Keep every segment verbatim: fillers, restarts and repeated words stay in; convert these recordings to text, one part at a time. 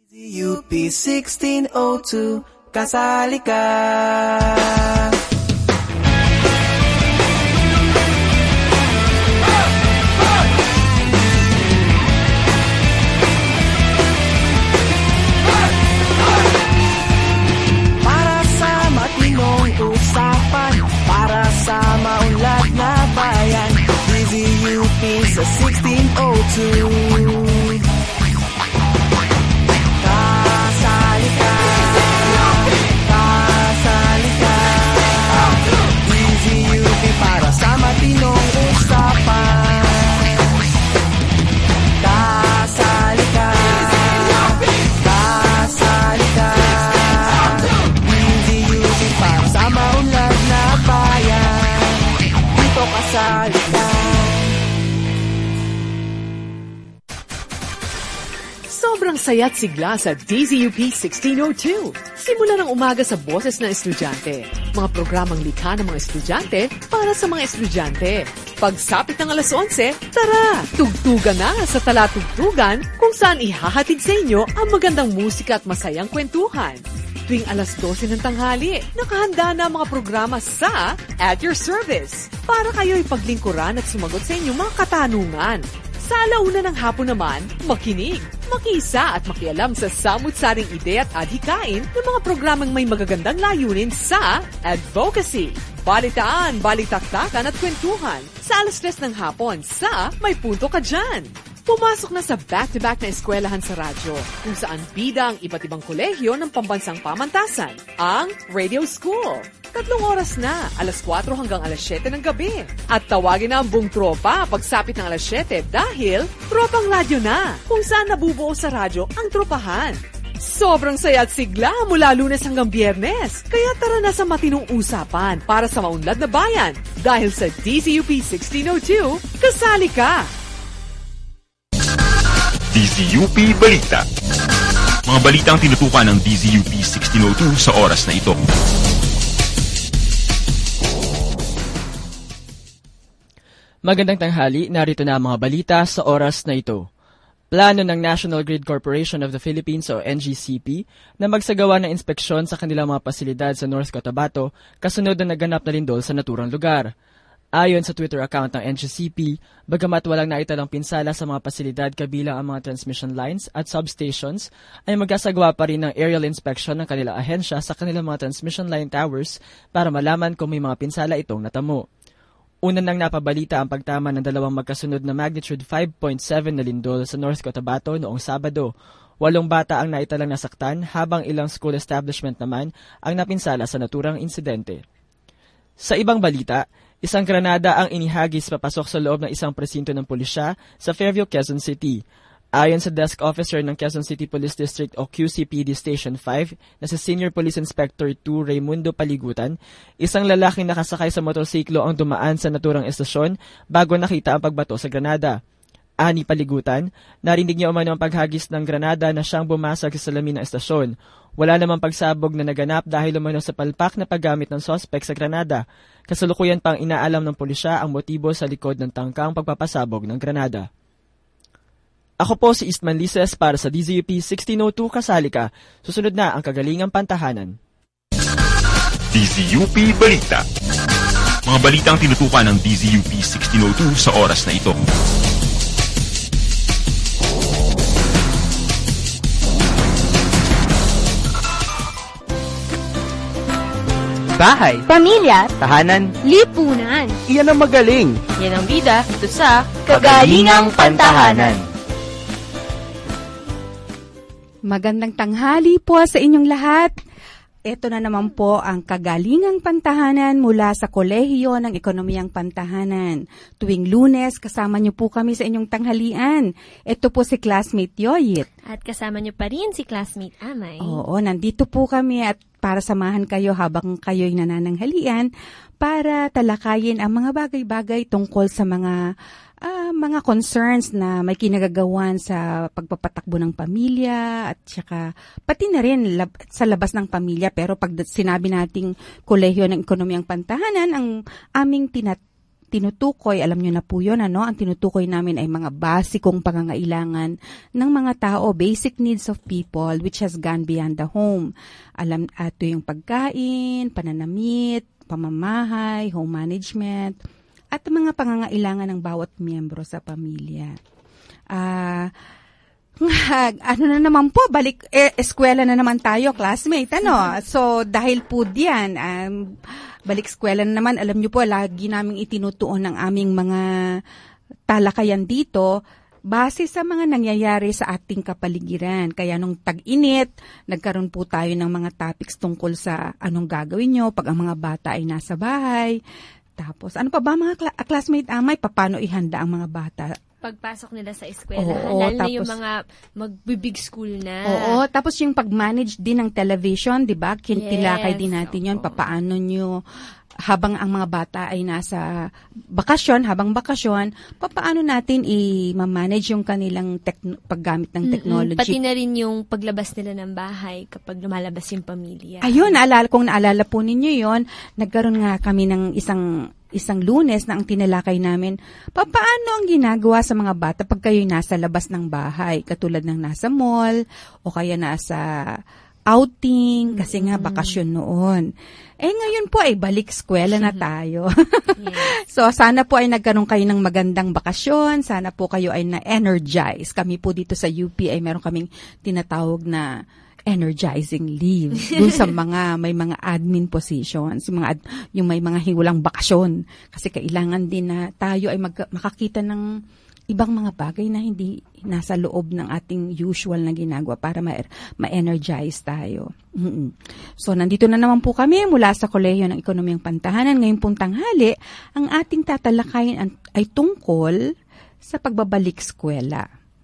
U P sixteen oh two, kasali ka. Para sa matinong usapan, para sa maunlad na bayan, D Z U P sa sixteen oh two. Sobrang saya't sigla sa D Z U P sixteen oh two. Simula ng umaga sa boses ng estudyante. Mga programang likha ng mga estudyante para sa mga estudyante. Pagsapit ng alas onse, tara! Tugtugan na sa Talatugtugan kung saan ihahatid sa inyo ang magandang musika at masayang kwentuhan. Tuwing alas dose ng tanghali, nakahanda na ang mga programa sa At Your Service para kayo'y paglingkuran at sumagot sa inyong mga katanungan. Sa alauna ng hapon naman, makinig, makisa at makialam sa samut-saring ide at adhikain ng mga programang may magagandang layunin sa advocacy, balitaan, balitaktakan at kwentuhan sa alas tres ng hapon sa May Punto Ka Dyan. Pumasok na sa back-to-back na eskwelahan sa radyo, kung saan bida ang iba't ibang kolehiyo ng pambansang pamantasan, ang Radio School. Tatlong oras na, alas kwatro hanggang alas siyete ng gabi. At tawagin na ang buong tropa pagsapit ng alas siyete dahil tropang radyo na, kung saan nabubuo sa radyo ang tropahan. Sobrang saya at sigla mula Lunes hanggang Biyernes. Kaya tara na sa matinong usapan para sa maunlad na bayan. Dahil sa D Z U P sixteen oh two, kasali ka! D Z U P Balita. Mga balitang tinutukan ng D Z U P sixteen oh two sa oras na ito. Magandang tanghali, narito na ang mga balita sa oras na ito. Plano ng National Grid Corporation of the Philippines o N G C P na magsagawa ng inspeksyon sa kanilang mga pasilidad sa North Cotabato kasunod na naganap na lindol sa naturang lugar. Ayon sa Twitter account ng N G C P, bagamat walang naitalang pinsala sa mga pasilidad kabilang ang mga transmission lines at substations, ay magsasagawa pa rin ng aerial inspection ng kanilang ahensya sa kanilang mga transmission line towers para malaman kung may mga pinsala itong natamo. Una nang napabalita ang pagtama ng dalawang magkasunod na magnitude five point seven na lindol sa North Cotabato noong Sabado. Walong bata ang naitalang nasaktan habang ilang school establishment naman ang napinsala sa naturang insidente. Sa ibang balita, isang granada ang inihagis papasok sa loob ng isang presinto ng pulisya sa Fairview, Quezon City. Ayon sa desk officer ng Quezon City Police District o Q C P D Station five na si Senior Police Inspector two Raimundo Paligutan, isang lalaking nakasakay sa motorsiklo ang dumaan sa naturang estasyon bago nakita ang pagbato sa granada. Ani Paligutan, narinig niya umano ang paghagis ng granada na siyang bumasag sa salamin ng estasyon. Wala namang pagsabog na naganap dahil umano sa palpak na paggamit ng sospek sa granada. Kasalukuyan pang inaalam ng pulisya ang motibo sa likod ng tangkang pagpapasabog ng granada. Ako po si Eastman Lices para sa D Z U P sixteen oh two, kasali ka. Susunod na ang kagalingang pantahanan. D Z U P Balita. Mga balitang tinutukan ng D Z U P sixteen oh two sa oras na ito. Bahay, pamilya, tahanan, lipunan. Iyan ang magaling. Yan ang bida ito sa Kagalingang Pantahanan. Magandang tanghali po sa inyong lahat. Ito na naman po ang Kagalingang Pantahanan mula sa Kolehiyo ng Ekonomiyang Pantahanan. Tuwing Lunes, kasama niyo po kami sa inyong tanghalian. Ito po si Classmate Yoyit. At kasama niyo pa rin si Classmate Amay. Oo, nandito po kami at para samahan kayo habang kayo'y nanananghalian para talakayin ang mga bagay-bagay tungkol sa mga uh, mga concerns na may kinagagawan sa pagpapatakbo ng pamilya at saka pati na rin lab, sa labas ng pamilya. Pero pag sinabi nating Kolehiyo ng Ekonomiyang Pantahanan, ang aming tinat tinutukoy, alam nyo na po yun, ano? Ang tinutukoy namin ay mga basikong pangangailangan ng mga tao, basic needs of people which has gone beyond the home. Alam, ato yung pagkain, pananamit, pamamahay, home management, at mga pangangailangan ng bawat miyembro sa pamilya. Ah... Uh, ano na naman po, balik, eh, eskwela na naman tayo, classmate, ano? So, dahil po diyan, um, balik eskwela na naman, alam nyo po, lagi namin itinutuon ng aming mga talakayan dito, base sa mga nangyayari sa ating kapaligiran. Kaya nung tag-init, nagkaroon po tayo ng mga topics tungkol sa anong gagawin nyo pag ang mga bata ay nasa bahay. Tapos, ano pa ba mga kla- classmate Amay, paano ihanda ang mga bata? Pagpasok nila sa eskwela, Oo, lalo na tapos, yung mga magbibig school na. Oo, tapos yung pag-manage din ng television, di ba? Kintilakay Yes, din natin yun, oo. papaano nyo, habang ang mga bata ay nasa bakasyon, habang bakasyon, papaano natin i-manage yung kanilang tekno- paggamit ng technology. Mm-mm, pati na rin yung paglabas nila ng bahay kapag lumalabas yung pamilya. Ayun, naalala, kung naalala po ninyo yon, nagkaroon nga kami ng isang isang Lunes na ang tinalakay namin, papaano ang ginagawa sa mga bata pag kayo'y nasa labas ng bahay, katulad ng nasa mall, o kaya nasa outing, kasi nga bakasyon noon. Eh ngayon po ay balik eskwela na tayo. Yes. So sana po ay nagkaroon kayo ng magandang bakasyon, sana po kayo ay na-energize. Kami po dito sa U P ay meron kaming tinatawag na energizing leave dun sa mga may mga admin positions, yung mga ad, yung may mga hiwalang bakasyon, kasi kailangan din na tayo ay mag, makakita ng ibang mga bagay na hindi nasa loob ng ating usual na ginagawa para ma- ma-energize tayo. Mm-mm. So nandito na naman po kami mula sa Kolehiyo ng Ekonomiyang Pantahanan. Ngayong pong tanghali, ang ating tatalakayin ay tungkol sa pagbabalik eskwela.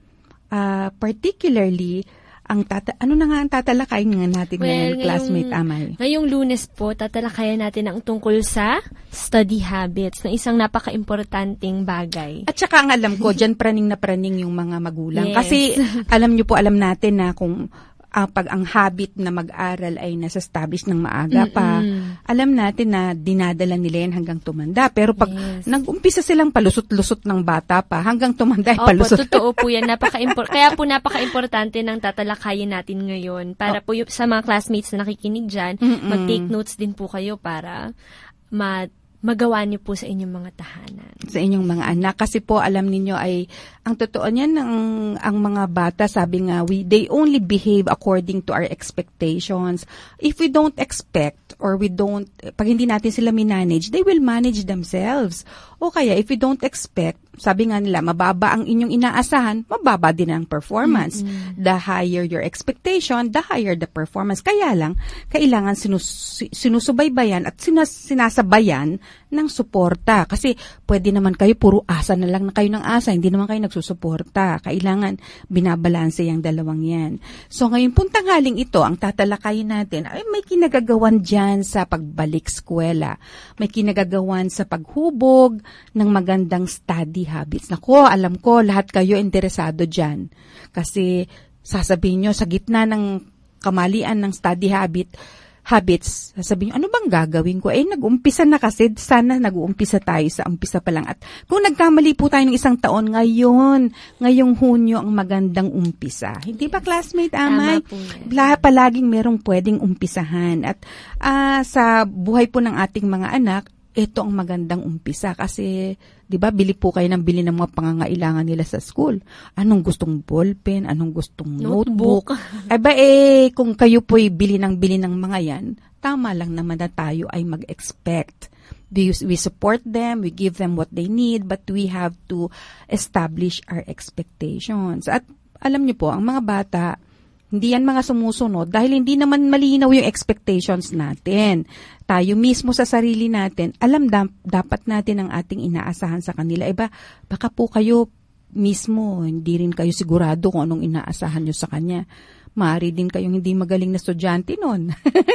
Uh, particularly ang tata- ano na nga ang tatalakayin nga natin well, ngayon, classmate ngayong, Amay? Ngayong Lunes po, tatalakayan natin ang tungkol sa study habits na isang napaka-importanting bagay. At saka ang alam ko, dyan praning na praning yung mga magulang. Yes. Kasi alam nyo po, alam natin na kung uh, pag ang habit na mag-aral ay nasa-establish ng maaga pa, Mm-mm. alam natin na dinadala nila yan hanggang tumanda. Pero pag Yes. nag-umpisa silang palusot-lusot ng bata pa, hanggang tumanda ay Opo, palusot. totoo po yan. Napaka-impor- Kaya po napaka-importante ng tatalakayin natin ngayon. Para po yung, sa mga classmates na nakikinig dyan, Mm-mm. mag-take notes din po kayo para ma- magawa niyo po sa inyong mga tahanan. Sa inyong mga anak. Kasi po, alam ninyo ay, ang totoo niyan, ang, ang mga bata, sabi nga, we, they only behave according to our expectations. If we don't expect, or we don't, pag hindi natin sila minanage, they will manage themselves. O kaya, if we don't expect, sabi nga nila, mababa ang inyong inaasahan, mababa din ang performance. Mm-hmm. The higher your expectation, the higher the performance. Kaya lang, kailangan sinus- sinusubaybayan at sinas- sinasabayan ng suporta. Kasi pwede naman kayo, puro asa na lang na kayo ng asa, hindi naman kayo nagsusuporta. Kailangan binabalanse yung dalawang yan. So ngayon puntang haling ito, ang tatalakayin natin, ay may kinagagawan dyan sa pagbalik eskwela. May kinagagawan sa paghubog ng magandang study habits. Nako, alam ko, lahat kayo interesado dyan. Kasi sasabihin nyo, sa gitna ng kamalian ng study habit, habits, sasabihin nyo, ano bang gagawin ko? Eh, nag-umpisa na kasi, sana nag-uumpisa tayo sa umpisa pa lang. At kung nagkamali po tayo ng isang taon, ngayon, ngayong Hunyo ang magandang umpisa. Hindi ba, classmate Amay? Tama po yan. Lahat palaging merong pwedeng umpisahan. At uh, sa buhay po ng ating mga anak, ito ang magandang umpisa kasi, di ba, bili po kayo ng bili ng mga pangangailangan nila sa school. Anong gustong ballpen, anong gustong notebook. Notebook. Ay ba eh, kung kayo po'y bili ng bili ng mga yan, tama lang naman na tayo ay mag-expect. We, we support them, we give them what they need, but we have to establish our expectations. At alam niyo po, ang mga bata, hindi yan mga sumusunod dahil hindi naman malinaw yung expectations natin. Tayo mismo sa sarili natin, alam da- dapat natin ang ating inaasahan sa kanila. Iba, baka po kayo mismo, hindi rin kayo sigurado kung anong inaasahan nyo sa kanya. Maaari din kayong hindi magaling na estudyante nun.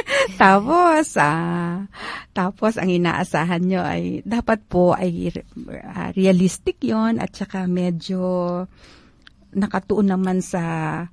tapos, ah, tapos ang inaasahan nyo ay, dapat po ay uh, realistic yon at saka medyo nakatuon naman sa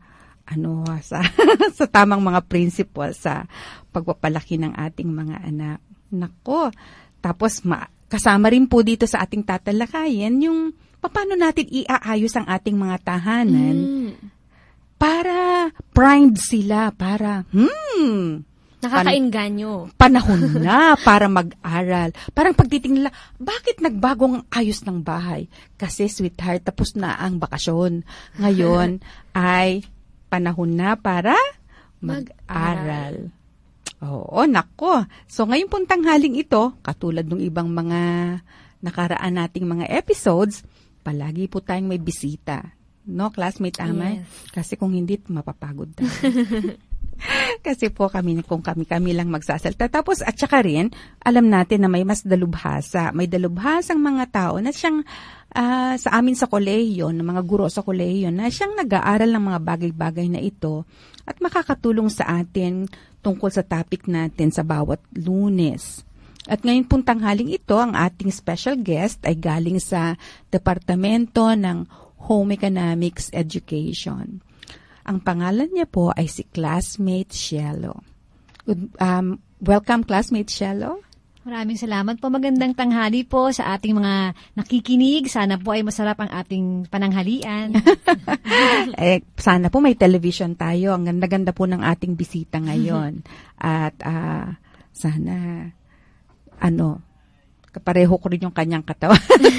ano sa sa tamang mga principle sa pagpapalaki ng ating mga anak. Nako. Tapos ma, kasama rin po dito sa ating tatalakayin yung paano natin iaayos ang ating mga tahanan Mm. para primed sila, para, hmm, Nakakainganyo. panahon na para mag-aral. Parang pagtitingin nila, bakit nagbagong ayos ng bahay? Kasi, sweetheart, tapos na ang bakasyon. Ngayon ay panahon na para mag-aral. Oo, nako. So, ngayon pong tanghaling ito, katulad ng ibang mga nakaraan nating mga episodes, palagi po tayong may bisita. No, classmate Amay? Yes. Kasi kung hindi, mapapagod tayo. Kasi po kami, kung kami-kami lang magsasalta. Tapos, at saka rin, alam natin na may mas dalubhasa. May dalubhasang mga tao na siyang, uh, sa amin sa kolehiyo, ng mga guro sa kolehiyo, na siyang nag-aaral ng mga bagay-bagay na ito at makakatulong sa atin tungkol sa topic natin sa bawat Lunes. At ngayon pong tanghaling ito, ang ating special guest ay galing sa Departamento ng Home Economics Education. Ang pangalan niya po ay si Classmate Cielo. Good, um, welcome, Classmate Cielo. Maraming salamat po. Magandang tanghali po sa ating mga nakikinig. Sana po ay masarap ang ating pananghalian. eh, sana po may television tayo. Ang ganda-ganda po ng ating bisita ngayon. At uh, sana, ano, kapareho ko rin yung kanyang katawan.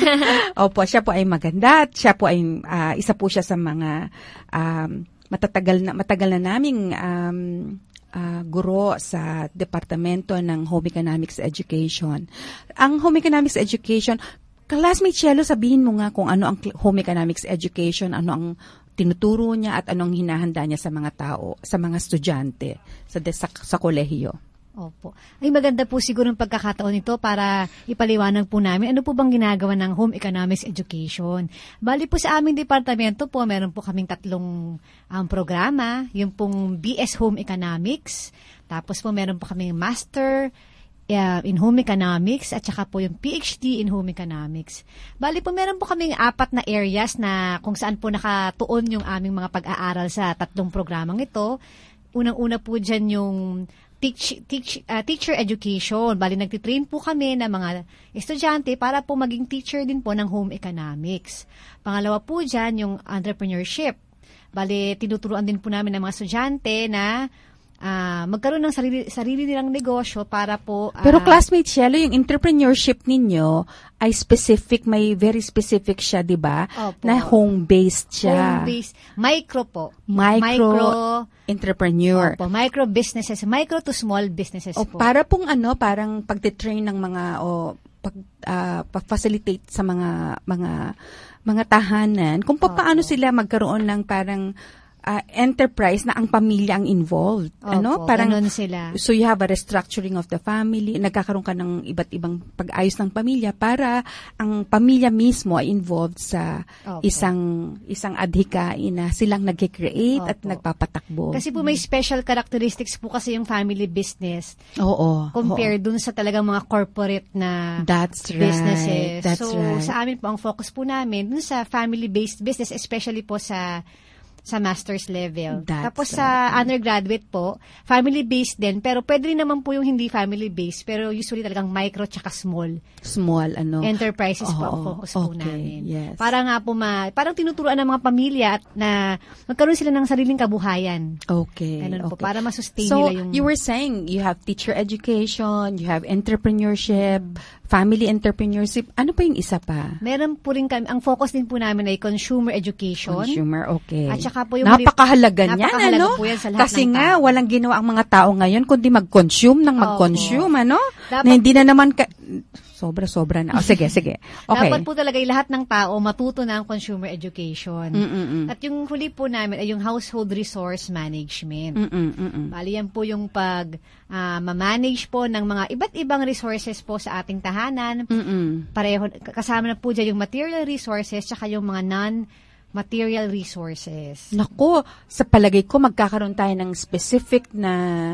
Opo, siya po ay maganda at siya po ay, uh, isa po siya sa mga um, matatagal na matagal na naming um, uh, guro sa Departamento ng Home Economics Education. Ang Home Economics Education, Classmate Cielo, sabihin mo nga kung ano ang Home Economics Education, ano ang tinuturo niya at anong hinahanda niya sa mga tao, sa mga estudyante sa sa, sa kolehiyo. Opo. Ay maganda po siguro ng pagkakataon nito para ipaliwanag po namin ano po bang ginagawa ng Home Economics Education. Bali po sa aming departamento po, meron po kaming tatlong um, programa, yung pong B S Home Economics, tapos po meron po kaming Master uh, in Home Economics at saka po yung P H D in Home Economics. Bali po meron po kaming apat na areas na kung saan po nakatuon yung aming mga pag-aaral sa tatlong programang ito. Unang-una po dyan yung Teach, teach, uh, teacher education. Bali, nagtitrain po kami ng mga estudyante para po maging teacher din po ng home economics. Pangalawa po dyan, yung entrepreneurship. Bali, tinuturuan din po namin ng mga estudyante na uh, magkaroon ng sarili, sarili nilang negosyo para po... Uh, Pero classmate Cielo, yung entrepreneurship ninyo ay specific, may very specific siya, di ba? Opo. Na home-based siya. Home-based. Micro po. Micro, Micro entrepreneur. Opo, micro businesses, micro to small businesses O po. para pong ano, parang pagte-train ng mga o pag uh, pag-facilitate sa mga mga mga tahanan kung paano sila magkaroon ng parang uh, enterprise na ang pamilya ang involved. Opo, ano? Parang ganun sila. So you have a restructuring of the family, nagkakaroon ka ng iba't ibang pag-ayos ng pamilya para ang pamilya mismo ay involved sa Opo. isang isang adhikain na silang nagki-create at Opo. nagpapatakbo. Kasi po may special characteristics po kasi yung family business Oo. compared dun sa talagang mga corporate na That's right. businesses. That's so, right. sa amin po, ang focus po namin dun sa family-based business, especially po sa sa master's level. That's Tapos sa undergraduate po, family-based din, pero pwede rin naman po yung hindi family-based, pero usually talagang micro tsaka small Small, ano? enterprises po ang Oo, focus po okay, namin. yes. Para nga po, ma, parang tinuturuan ng mga pamilya at na magkaroon sila ng sariling kabuhayan. Okay. Ganun po, okay. para masustain So, nila yung... you were saying you have teacher education, you have entrepreneurship, family entrepreneurship. Ano pa yung isa pa? Meron po rin kami, ang focus din po namin ay consumer education. Consumer, okay. At saka po yung napakahalaga niyan, napakahalaga ano? po yan sa lahat Kasi ng nga, tao. walang ginawa ang mga tao ngayon kundi mag-consume ng mag-consume, ano? Dapat- na hindi na naman, ka- sobra-sobra na. O, sige, sige. Okay. Dapat po talaga yung lahat ng tao matuto na ang consumer education. Mm-mm-mm. At yung huli po namin ay yung household resource management. Mm-mm-mm. Bali yan po yung pag uh, ma-manage po ng mga iba't ibang resources po sa ating tahanan. Mm-mm. Pareho, kasama na po dyan yung material resources tsaka yung mga non-material resources. Naku, sa palagay ko magkakaroon tayo ng specific na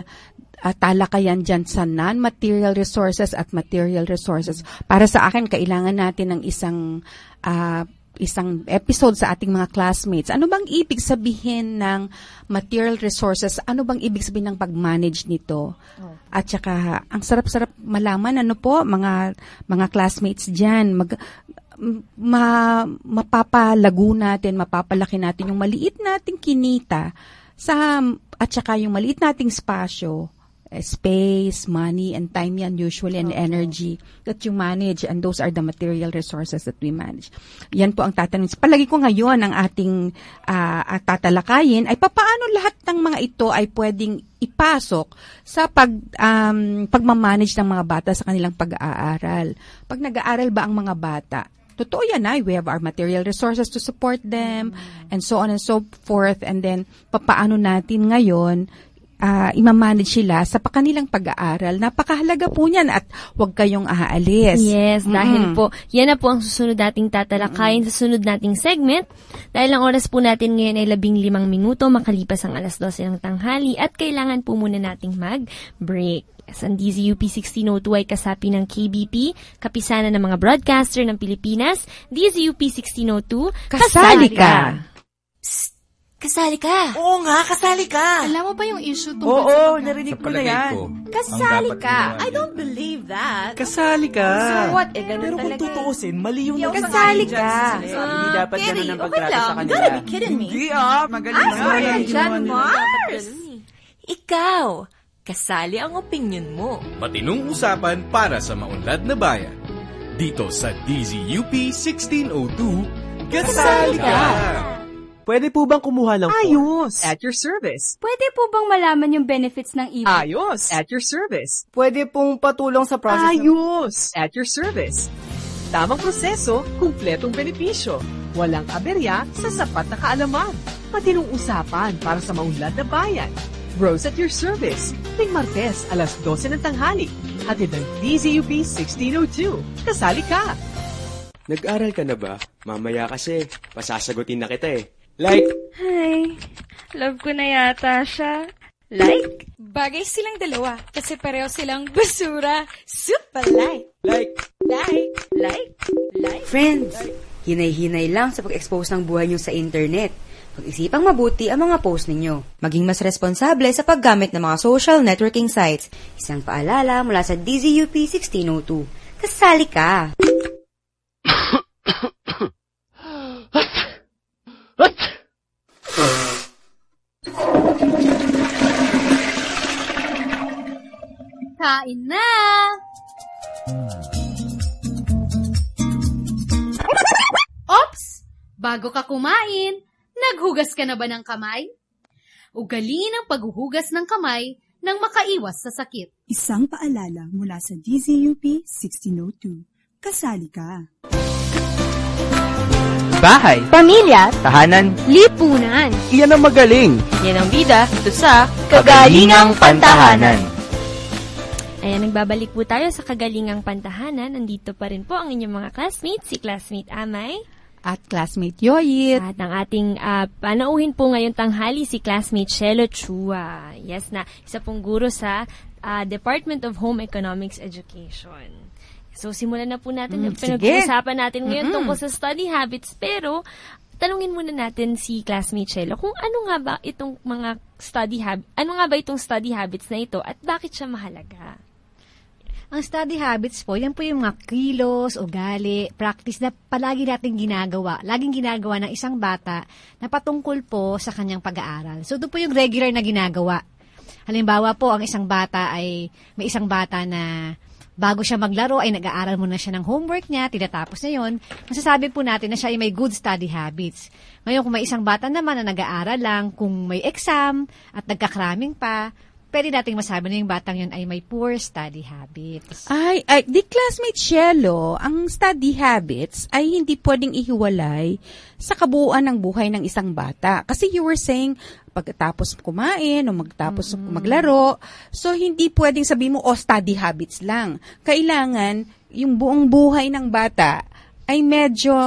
uh, talakayan dyan sa non-material resources at material resources. Para sa akin, kailangan natin ng isang uh, isang episode sa ating mga classmates. Ano bang ibig sabihin ng material resources? Ano bang ibig sabihin ng pag-manage nito? Oh. At saka, ang sarap-sarap malaman, ano po, mga mga classmates dyan, mag, ma, mapapalago natin, mapapalaki natin yung maliit nating kinita sa, at saka yung maliit nating spasyo, space, money, and time yan usually, and okay. energy that you manage, and those are the material resources that we manage. Yan po ang tatanungin. Palagi ko ngayon ang ating uh, tatalakayin ay papaano lahat ng mga ito ay pwedeng ipasok sa pag um, pagmamanage ng mga bata sa kanilang pag-aaral. Pag nag-aaral ba ang mga bata, totoo yan ay, we have our material resources to support them, mm. and so on and so forth, and then papaano natin ngayon Uh, imamanage sila sa kanilang pag-aaral. Napakahalaga po niyan at huwag kayong aalis. Yes, mm-hmm. dahil po, yan na po ang susunod nating tatalakayin mm-hmm. sa sunod nating segment. Dahil ang oras po natin ngayon ay labing limang minuto, makalipas ang alas dose ng tanghali at kailangan po muna nating mag-break. Yes, ang D Z U P sixteen oh two ay kasapi ng K B P, kapisanan ng mga broadcaster ng Pilipinas. D Z U P sixteen oh two, kasali ka! Psst! Kasali ka. Oo nga, kasali ka. Alam mo ba yung issue tungkol Oo, sa oo, narinig ko na yan. Ko, kasali ka. I don't believe that. Kasali ka. So what? Eh, ganun Pero talaga. Pero kung tutuusin, mali yung nagsasabi. Kasali ka. Uh, Hindi dapat Kerry, ganun ang okay pagtrato lang. sa kanila. You gotta be kidding me. Hindi ah, magaling ah, na. sorry yan dyan, Mars. Ikaw, kasali ang opinion mo. Matinong usapan para sa maunlad na bayan. Dito sa D Z U P sixteen oh two, kasali ka. Pwede po bang kumuha ng Ayos! At your service. Pwede po bang malaman yung benefits ng e-book? Ayos! At your service. Pwede pong patulong sa process Ayos! Ng... At your service. Tamang proseso, kumpletong benepisyo. Walang aberya sa sapat na kaalaman. Matinong usapan para sa maunlad na bayan. Rose at your service. Ting Martes, alas dose ng tanghali. Hatid ng D Z U P sixteen oh two. Kasali ka! Nag-aral ka na ba? Mamaya kasi, pasasagutin na kita eh. Like. Hi. Love ko na yata siya. Like. Bagay silang dalawa kasi pareho silang basura. Super like. Like. Like. Like. Like. Friends, hinay-hinay lang sa pag-expose ng buhay nyo sa internet. Pag-isipang mabuti ang mga post ninyo. Maging mas responsable sa paggamit ng mga social networking sites. Isang paalala mula sa D Z U P sixteen oh two. Kasali ka! Kain na! Ops! Bago ka kumain, naghugas ka na ba ng kamay? Ugaliin ang paghuhugas ng kamay nang makaiwas sa sakit. Isang paalala mula sa D Z U P sixteen oh two. Kasali ka! Bahay, pamilya, tahanan, lipunan. Iyan ang magaling. Yan ang bida ito sa Kagalingang Pantahanan. Ayan, nagbabalik po tayo sa Kagalingang Pantahanan. Nandito pa rin po ang inyong mga classmates, si classmate Amay. At classmate Yoyit. At ang ating uh, panauhin po ngayon tanghali, si classmate Shelo Chua. Yes na, isa pong guro sa uh, Department of Home Economics Education. So, simulan na po natin. Mm, pinag-uusapan natin ngayon mm-hmm. tungkol sa study habits. Pero, tanungin muna natin si classmate Shelo kung ano nga ba itong mga study habits, ano nga ba itong study habits na ito at bakit siya mahalaga? Ang study habits po, yan po yung mga kilos, ugali, practice na palagi natin ginagawa. Laging ginagawa ng isang bata na patungkol po sa kanyang pag-aaral. So, ito po yung regular na ginagawa. Halimbawa po, ang isang bata ay, may isang bata na bago siya maglaro ay nag-aaral muna siya ng homework niya, tinatapos na yun, masasabi po natin na siya ay may good study habits. Ngayon, kung may isang bata naman na nag-aaral lang, kung may exam at nagkakraming pa, pwede nating masabi na yung batang yun ay may poor study habits. Ay, ay di classmate Shelo, ang study habits ay hindi pwedeng ihiwalay sa kabuuan ng buhay ng isang bata. Kasi you were saying, pagkatapos kumain o magtapos mm-hmm. maglaro, so hindi pwedeng sabihin mo, oh, study habits lang. Kailangan, yung buong buhay ng bata ay medyo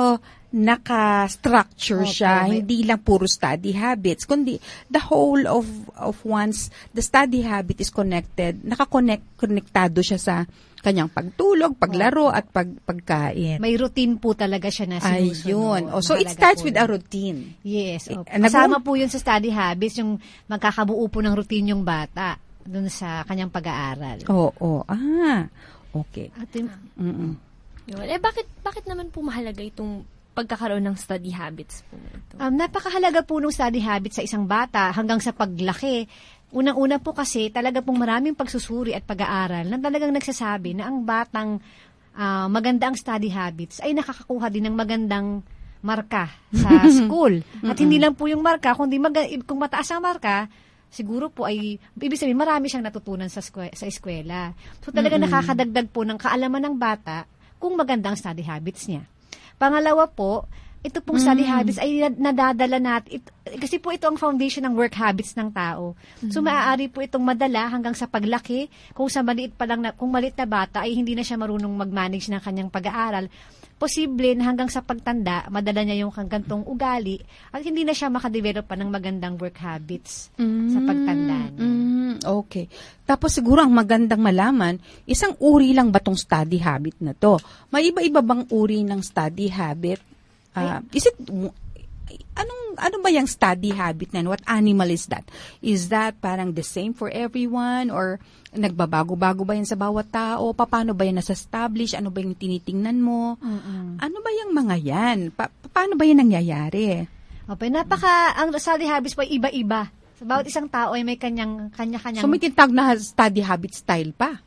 naka-structure Opo, siya, may- hindi lang puro study habits, kundi the whole of of one's, the study habit is connected, nakakonect, konektado siya sa kanyang pagtulog, paglaro, at pag, pagkain. May routine po talaga siya na sinusunod. Ayun. Oh, so, it Mahalaga starts po with yun. a routine. Yes. Eh, opo. nag- Kasama po yun sa study habits, yung magkakabuo po ng routine yung bata dun sa kanyang pag-aaral. Oo. Oh, oh. Ah, okay. At yun, Mm-mm. yun. Eh, bakit, bakit naman po mahalaga itong pagkakaroon ng study habits po ito? Um, napakahalaga po ng study habits sa isang bata hanggang sa paglaki. Unang-una po kasi talaga pong maraming pagsusuri at pag-aaral na talagang nagsasabi na ang batang ah, maganda ang study habits ay nakakakuha din ng magandang marka sa school. At hindi lang po yung marka, kundi maga- kung mataas ang marka, siguro po ay, ibig sabihin, marami siyang natutunan sa, skwe- sa eskwela. So talaga Mm-mm. nakakadagdag po ng kaalaman ng bata kung magandang study habits niya. Pangalawa po, ito pong study Mm. habits ay nad- nadadala natin. It- kasi po ito ang foundation ng work habits ng tao. So Mm. maaari po itong madala hanggang sa paglaki. Kung sa maliit pa lang na, kung maliit na bata ay hindi na siya marunong mag-manage ng kanyang pag-aaral, posible na hanggang sa pagtanda, madala niya yung gantong ugali at hindi na siya makadevelop pa ng magandang work habits sa pagtanda niya. Mm, okay. Tapos siguro ang magandang malaman, isang uri lang ba tong study habit na to? May iba-iba bang uri ng study habit? Uh, is it, anong, ano ba yung study habit na yun? What animal is that? Is that parang the same for everyone? Or nagbabago-bago ba yan sa bawat tao? Paano ba yan nasa-establish? Ano ba yung tinitingnan mo? Mm-mm. Ano ba yung mga yan? Pa- paano ba yan nangyayari? Okay, napaka, ang study habits po ay iba-iba. Sa bawat isang tao ay may kanyang, kanya-kanyang... So may tinatawag na study habit style pa?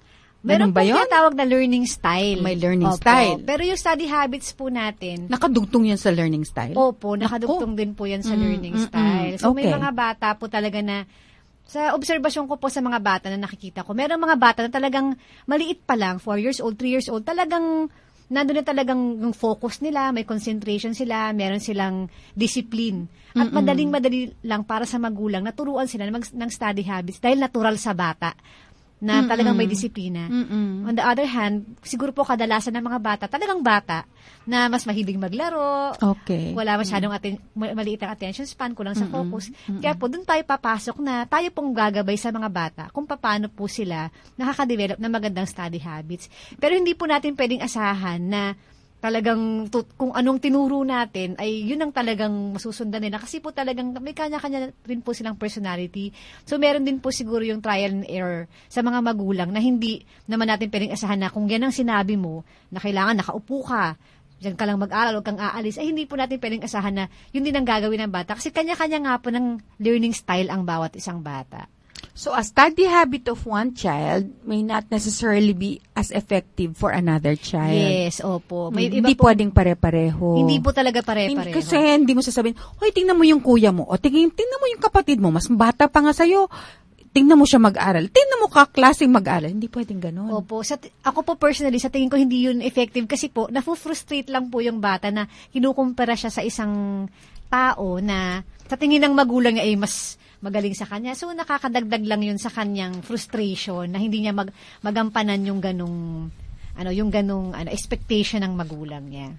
Meron Ganun ba po yun? tinatawag na learning style. May learning Opo. style. Pero yung study habits po natin, Nakadugtong yan sa learning style? opo, nakadugtong din po yan sa Mm, learning mm, style. mm. So may Okay. mga bata po talaga na, sa obserbasyon ko po sa mga bata na nakikita ko, meron mga bata na talagang maliit pa lang, four years old, three years old, talagang nandun na talagang yung focus nila, may concentration sila, meron silang discipline. At Mm-mm. madaling-madali lang para sa magulang, naturuan sila ng, ng study habits dahil natural sa bata na Mm-mm. talagang may disiplina. Mm-mm. On the other hand, siguro po kadalasan ng mga bata, talagang bata, na mas mahilig maglaro, Okay. wala masyadong aten- ma- maliit ang attention span, kulang sa Mm-mm. focus. Mm-mm. Kaya po, doon tayo papasok na tayo pong gagabay sa mga bata kung paano po sila nakaka-develop ng magandang study habits. Pero hindi po natin pwedeng asahan na talagang tut- kung anong tinuro natin ay yun ang talagang masusundan nila kasi po talagang may kanya-kanya rin po silang personality. So meron din po siguro yung trial and error sa mga magulang na hindi naman natin pwedeng asahan na kung yan ang sinabi mo na kailangan nakaupo ka, diyan ka lang mag-aral, huwag kang aalis, ay hindi po natin pwedeng asahan na yun din ang gagawin ng bata kasi kanya-kanya nga po ng learning style ang bawat isang bata. So, a study habit of one child may not necessarily be as effective for another child. Yes, opo. May Hmm, iba hindi po- pwedeng pare-pareho. Hindi po talaga Hindi, pare-pareho. kasi hindi mo sasabihin, hoy, tingnan mo yung kuya mo, o tingnan, tingnan mo yung kapatid mo, mas bata pa nga sa'yo, tingnan mo siya mag-aral, tingnan mo kaklaseng mag-aral. Hindi pwedeng ganun. Opo. Sa t- ako po personally, sa tingin ko hindi yun effective kasi po, nafu-frustrate lang po yung bata na kinukumpara siya sa isang tao na sa tingin ng magulang niya ay mas magaling sa kanya. So, nakakadagdag lang yun sa kanyang frustration na hindi niya mag, magampanan yung ganong, ano, yung ganong, ano, expectation ng magulang niya.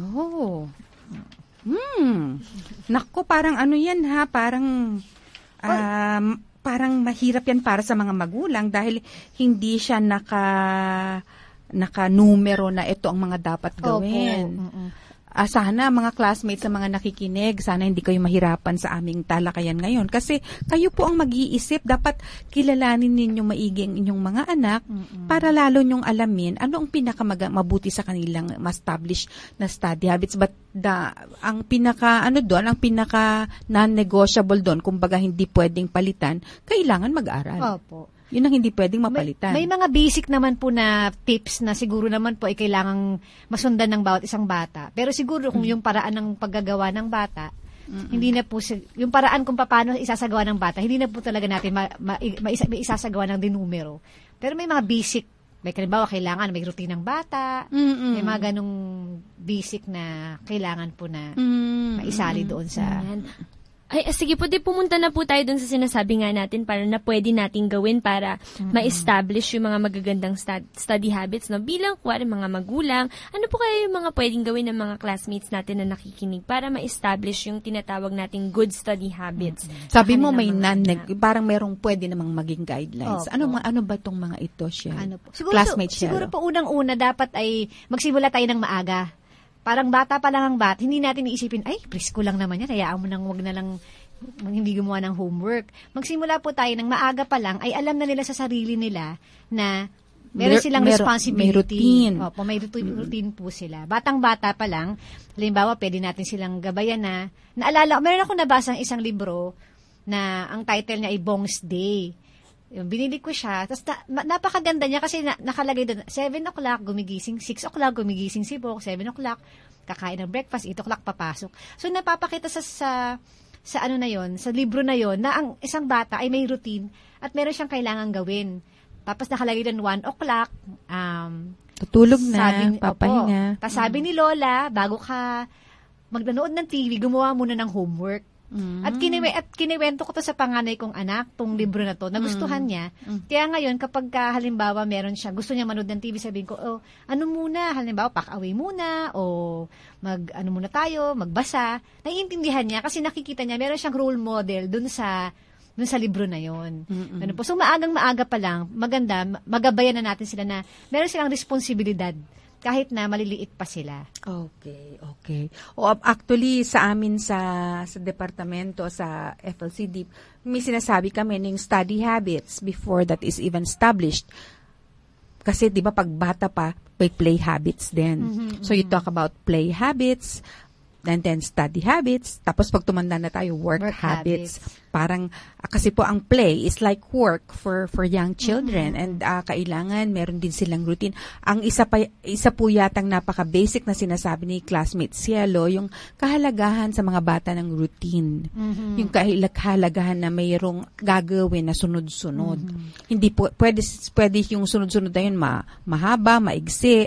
Oh. Hmm. Nako, parang ano yan ha, parang, um, parang mahirap yan para sa mga magulang dahil hindi siya naka, naka-numero na ito ang mga dapat gawin. Opo. Mm-mm. Ah, sana mga classmates na mga nakikinig, sana hindi kayo mahirapan sa aming talakayan ngayon. Kasi kayo po ang mag-iisip, dapat kilalanin ninyo maigi ang inyong mga anak Mm-mm. para lalo nyong alamin ano ang pinakamabuti sa kanilang ma-establish na study habits. But the, ang pinaka, ano doon, ang pinaka non-negotiable doon, kumbaga hindi pwedeng palitan, kailangan mag-aral. Opo. Yun ang hindi pwedeng mapalitan. May mga basic naman po na tips na siguro naman po ay kailangang masundan ng bawat isang bata. Pero siguro kung yung paraan ng paggagawa ng bata, Mm-mm. hindi na po, si- yung paraan kung paano isasagawa ng bata, hindi na po talaga natin ma, ma, ma, isa, may isasagawa ng dinumero. Pero may mga basic, may kalimbawa kailangan, may routine ng bata, Mm-mm. may mga ganong basic na kailangan po na Mm-mm. maisali doon sa... Ayan. Ay, sige po, di pumunta na po tayo dun sa sinasabi nga natin para na pwede nating gawin para mm-hmm. ma-establish yung mga magagandang stud- study habits, no? Bilang, kuwari, mga magulang, ano po kaya yung mga pwedeng gawin ng mga classmates natin na nakikinig para ma-establish yung tinatawag nating good study habits? Mm-hmm. Sabi mo may nan, parang merong pwede namang maging guidelines. Opo. Ano ano ba tong mga ito siya? Ano po? Siguro, Classmates siya. Siguro po unang-una dapat ay magsimula tayo ng maaga. Parang bata pa lang ang bat, hindi natin iisipin, ay, presko lang naman yan, hayaan mo nang wag na lang hindi gumawa ng homework. Magsimula po tayo ng maaga pa lang, ay alam na nila sa sarili nila na meron silang Mer- responsibility. May routine. Opo, may routine, routine po sila. Batang-bata pa lang, halimbawa, pwede natin silang gabayan na, naalala, meron ako nabasang isang libro na ang title niya ay Bong's Day. Yung binili ko siya, tapos na, napakaganda niya kasi na, nakalagay doon, seven o'clock gumigising, six o'clock gumigising si Bong, seven o'clock kakain ng breakfast, eight o'clock papasok. So napapakita sa sa sa ano na yon, sa libro na yon na ang isang bata ay may routine at meron siyang kailangan gawin. Tapos nakalagay doon one o'clock, um, tutulog na, sabi, papahinga. Tapos sabi ni Lola, bago ka magnanood ng T V, gumawa muna ng homework. Mm. At kiniwe at kiniwento ko to sa panganay kong anak, tong libro na to, nagustuhan mm. niya. Mm. Kaya ngayon kapag ka, halimbawa meron siya, gusto niya manood ng T V, sabihin ko, oh, ano muna, halimbawa pack away muna o mag ano muna tayo, magbasa. Naiintindihan niya kasi nakikita niya meron siyang role model dun sa dun sa libro na yon. Ano po? So maagang maaga pa lang, maganda, magabayan na natin sila na meron silang responsibilidad kahit na maliliit pa sila. Okay, okay. O actually sa amin sa sa departamento sa F L C D, may sinasabi kami ng study habits before that is even established. Kasi 'di ba pag bata pa, may play habits din. Mm-hmm, so you talk about play habits, and then study habits, tapos pag tumanda na tayo, work, work habits. habits. Parang, uh, kasi po ang play is like work for for young children mm-hmm. and uh, kailangan meron din silang routine. Ang isa pa, isa po yatang napaka-basic na sinasabi ni classmate Cielo, yung kahalagahan sa mga bata ng routine. Mm-hmm. Yung kahalagahan na mayroong gagawin na sunod-sunod. Mm-hmm. Hindi po, pwede, pwede yung sunod-sunod na yun ma, mahaba, maigsi,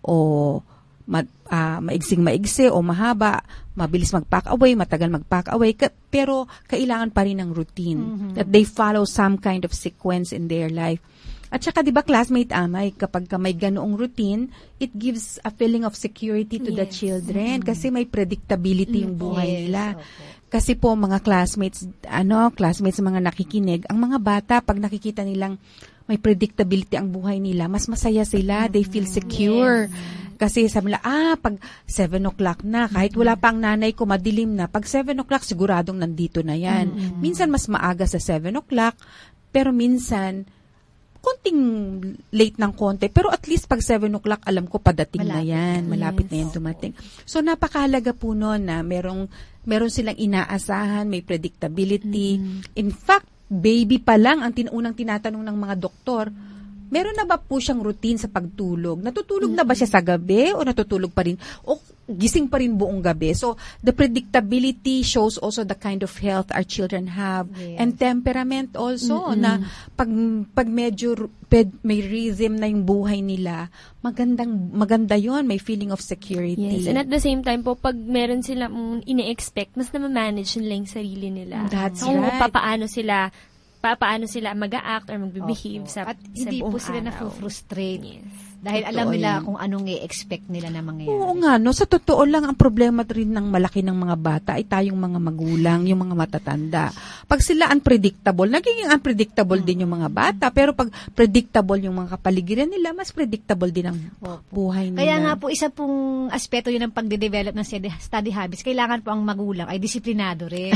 o Ma, uh, maigsing maigsi o mahaba, mabilis mag-pack away, matagal mag-pack away, ka, pero kailangan pa rin ng routine. Mm-hmm. That they follow some kind of sequence in their life. At saka, di ba, classmate Amay, kapag ka may ganoong routine, it gives a feeling of security to yes. the children mm-hmm. kasi may predictability yung buhay yes. nila. Okay. Kasi po, mga classmates, ano, classmates mga nakikinig, ang mga bata, pag nakikita nilang may predictability ang buhay nila, mas masaya sila, mm-hmm. they feel secure. Yes. Kasi sabi nila, ah, pag seven o'clock na, kahit wala pa ang nanay ko, madilim na, pag seven o'clock, siguradong nandito na yan. Mm-hmm. Minsan mas maaga sa seven o'clock, pero minsan, konting late ng konti, pero at least pag seven o'clock, alam ko padating malapit na yan, malapit yes. na yan dumating. So, napakahalaga po noon na merong, meron silang inaasahan, may predictability. Mm-hmm. In fact, baby pa lang ang tin- unang tinatanong ng mga doktor, meron na ba po siyang routine sa pagtulog? Natutulog mm-hmm. na ba siya sa gabi o natutulog pa rin? O gising pa rin buong gabi? So, the predictability shows also the kind of health our children have yes. and temperament also mm-hmm. na pag, pag medyo ped, may rhythm na yung buhay nila, magandang maganda yon, may feeling of security. Yes, and at the same time po, pag meron sila um, ine-expect, mas na-manage nila yung sarili nila. That's so, right. papaano sila paano sila mag-a-act or mag-behave sa, at hindi sa po sila na-frustrate. Yes. Dahil totoo alam nila yun. Kung anong i-expect nila na mangyayari. Oo nga, no? Sa totoo lang, ang problema rin ng malaki ng mga bata ay tayong mga magulang, yung mga matatanda. Pag sila unpredictable, nagiging unpredictable hmm. din yung mga bata. Pero pag predictable yung mga kapaligiran nila, mas predictable din ang buhay nila. Kaya nga po, isa pong aspeto yun ng pagde-develop ng study habits. Kailangan po ang magulang ay disiplinado rin.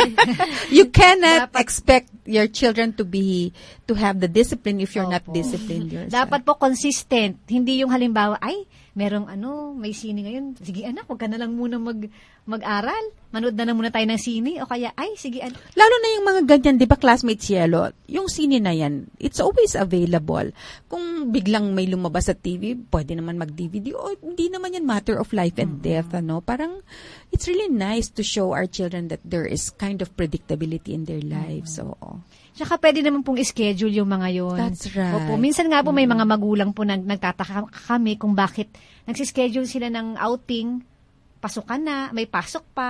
You cannot dapat, expect your children to be, to have the discipline if you're opo. Not disciplined yourself. Dapat po consistent. Hindi yung halimbawa, ay, merong ano, may sine ngayon. Sige anak, huwag ka na lang muna mag, mag-aral. Manood na lang muna tayo ng sine. O kaya, ay, sige anak. Lalo na yung mga ganyan, di ba, classmate Cielo, yung sine na yan, it's always available. Kung biglang may lumabas sa T V, pwede naman mag-D V D. O hindi naman yan matter of life and mm-hmm. death. Ano? Parang, it's really nice to show our children that there is kind of predictability in their lives. Mm-hmm. So, tsaka pwede naman pong schedule yung mga yon. That's right. Opo. Minsan nga po may mga magulang po nag, nagtataka kami kung bakit nagsischedule sila ng outing, pasukan na, may pasok pa.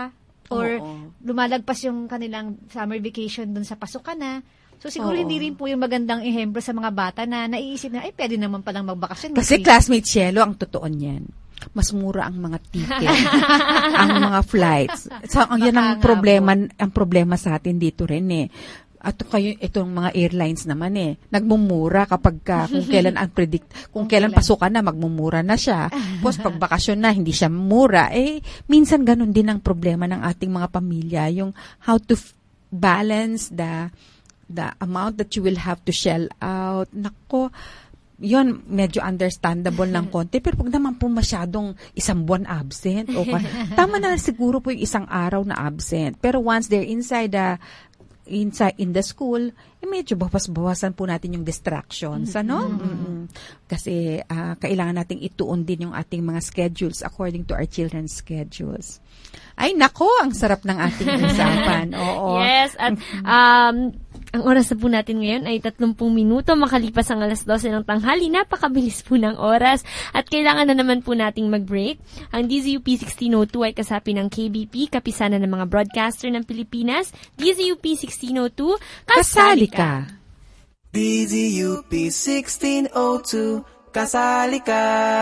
Or Oo. lumalagpas yung kanilang summer vacation dun sa pasukan na. So siguro Oo. hindi rin po yung magandang ehemplo sa mga bata na naiisip na, ay pwede naman palang magbakasyon. Kasi classmate Cielo, ang totoo niyan, mas mura ang mga ticket, ang mga flights. So, ang yan ang problema, ang problema sa atin dito rin eh. At kayo, itong mga airlines naman eh, nagmumura kapag ka, kung kailan ang predict, kung kailan pasukan na, magmumura na siya. Tapos pag bakasyon na, hindi siya mura. Eh, minsan ganun din ang problema ng ating mga pamilya, yung how to f- balance the the amount that you will have to shell out. Nako, yun, medyo understandable ng konti. Pero pag naman po masyadong isang buwan absent, okay, tama na siguro po yung isang araw na absent. Pero once they're inside the inside in the school, eh medyo bawas-bawasan po natin yung distractions, ano? Mm-hmm. Kasi uh, kailangan nating ituon din yung ating mga schedules according to our children's schedules. Ay, nako, ang sarap ng ating usapan. Oo. Yes, at um, ang oras na po natin ngayon ay tatlumpung minuto makalipas ang alas dose ng tanghali. Napakabilis po ng oras at kailangan na naman po nating mag-break. Ang D Z U P sixteen oh two ay kasapi ng K B P, kapisanan ng mga broadcaster ng Pilipinas. D Z U P sixteen oh two, kasali ka! D Z U P sixteen oh two, kasali ka!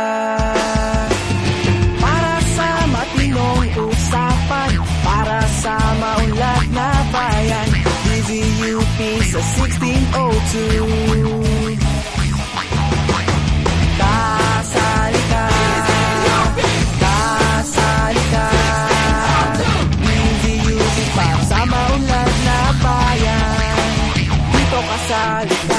Para sa matinong usapan, para sa maunlad na bayan, D Z U P sa sixteen oh two. Kasali ka, kasali ka, D Z U P para sa maunlad na bayan, dito kasali ka.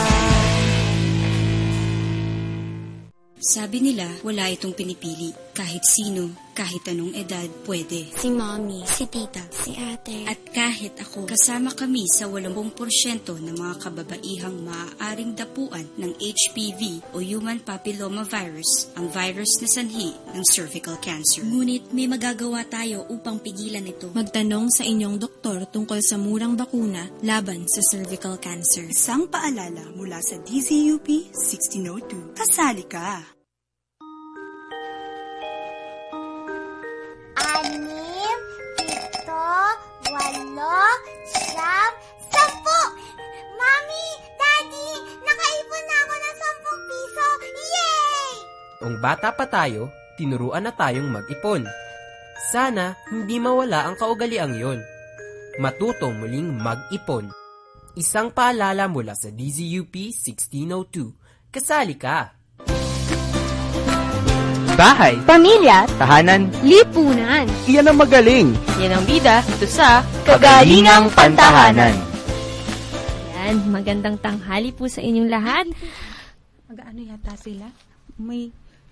Sabi nila, wala itong pinipili. Kahit sino, kahit anong edad, pwede. Si mommy, si tita, si ate. At kahit ako, kasama kami sa eighty percent ng mga kababaihang maaaring dapuan ng H P V o Human Papilloma Virus, ang virus na sanhi ng cervical cancer. Ngunit may magagawa tayo upang pigilan ito. Magtanong sa inyong doktor tungkol sa murang bakuna laban sa cervical cancer. Isang paalala mula sa D Z U P sixteen oh two. Kasali ka! Anim, pito, walo, siyam, sampu! Mami, Daddy, nakaipon na ako ng sampung piso! Yay! Kung bata pa tayo, tinuruan na tayong mag-ipon. Sana hindi mawala ang kaugaliang yon. Matutong muling mag-ipon. Isang paalala mula sa D Z U P sixteen oh two. Kasali ka! Bahay, pamilya, tahanan, lipunan. Iyan ang magaling. Yan ang bida dito sa Kagalingang Pantahanan. Yan, magandang tanghali po sa inyong lahat. Mag-ano yata sila? May...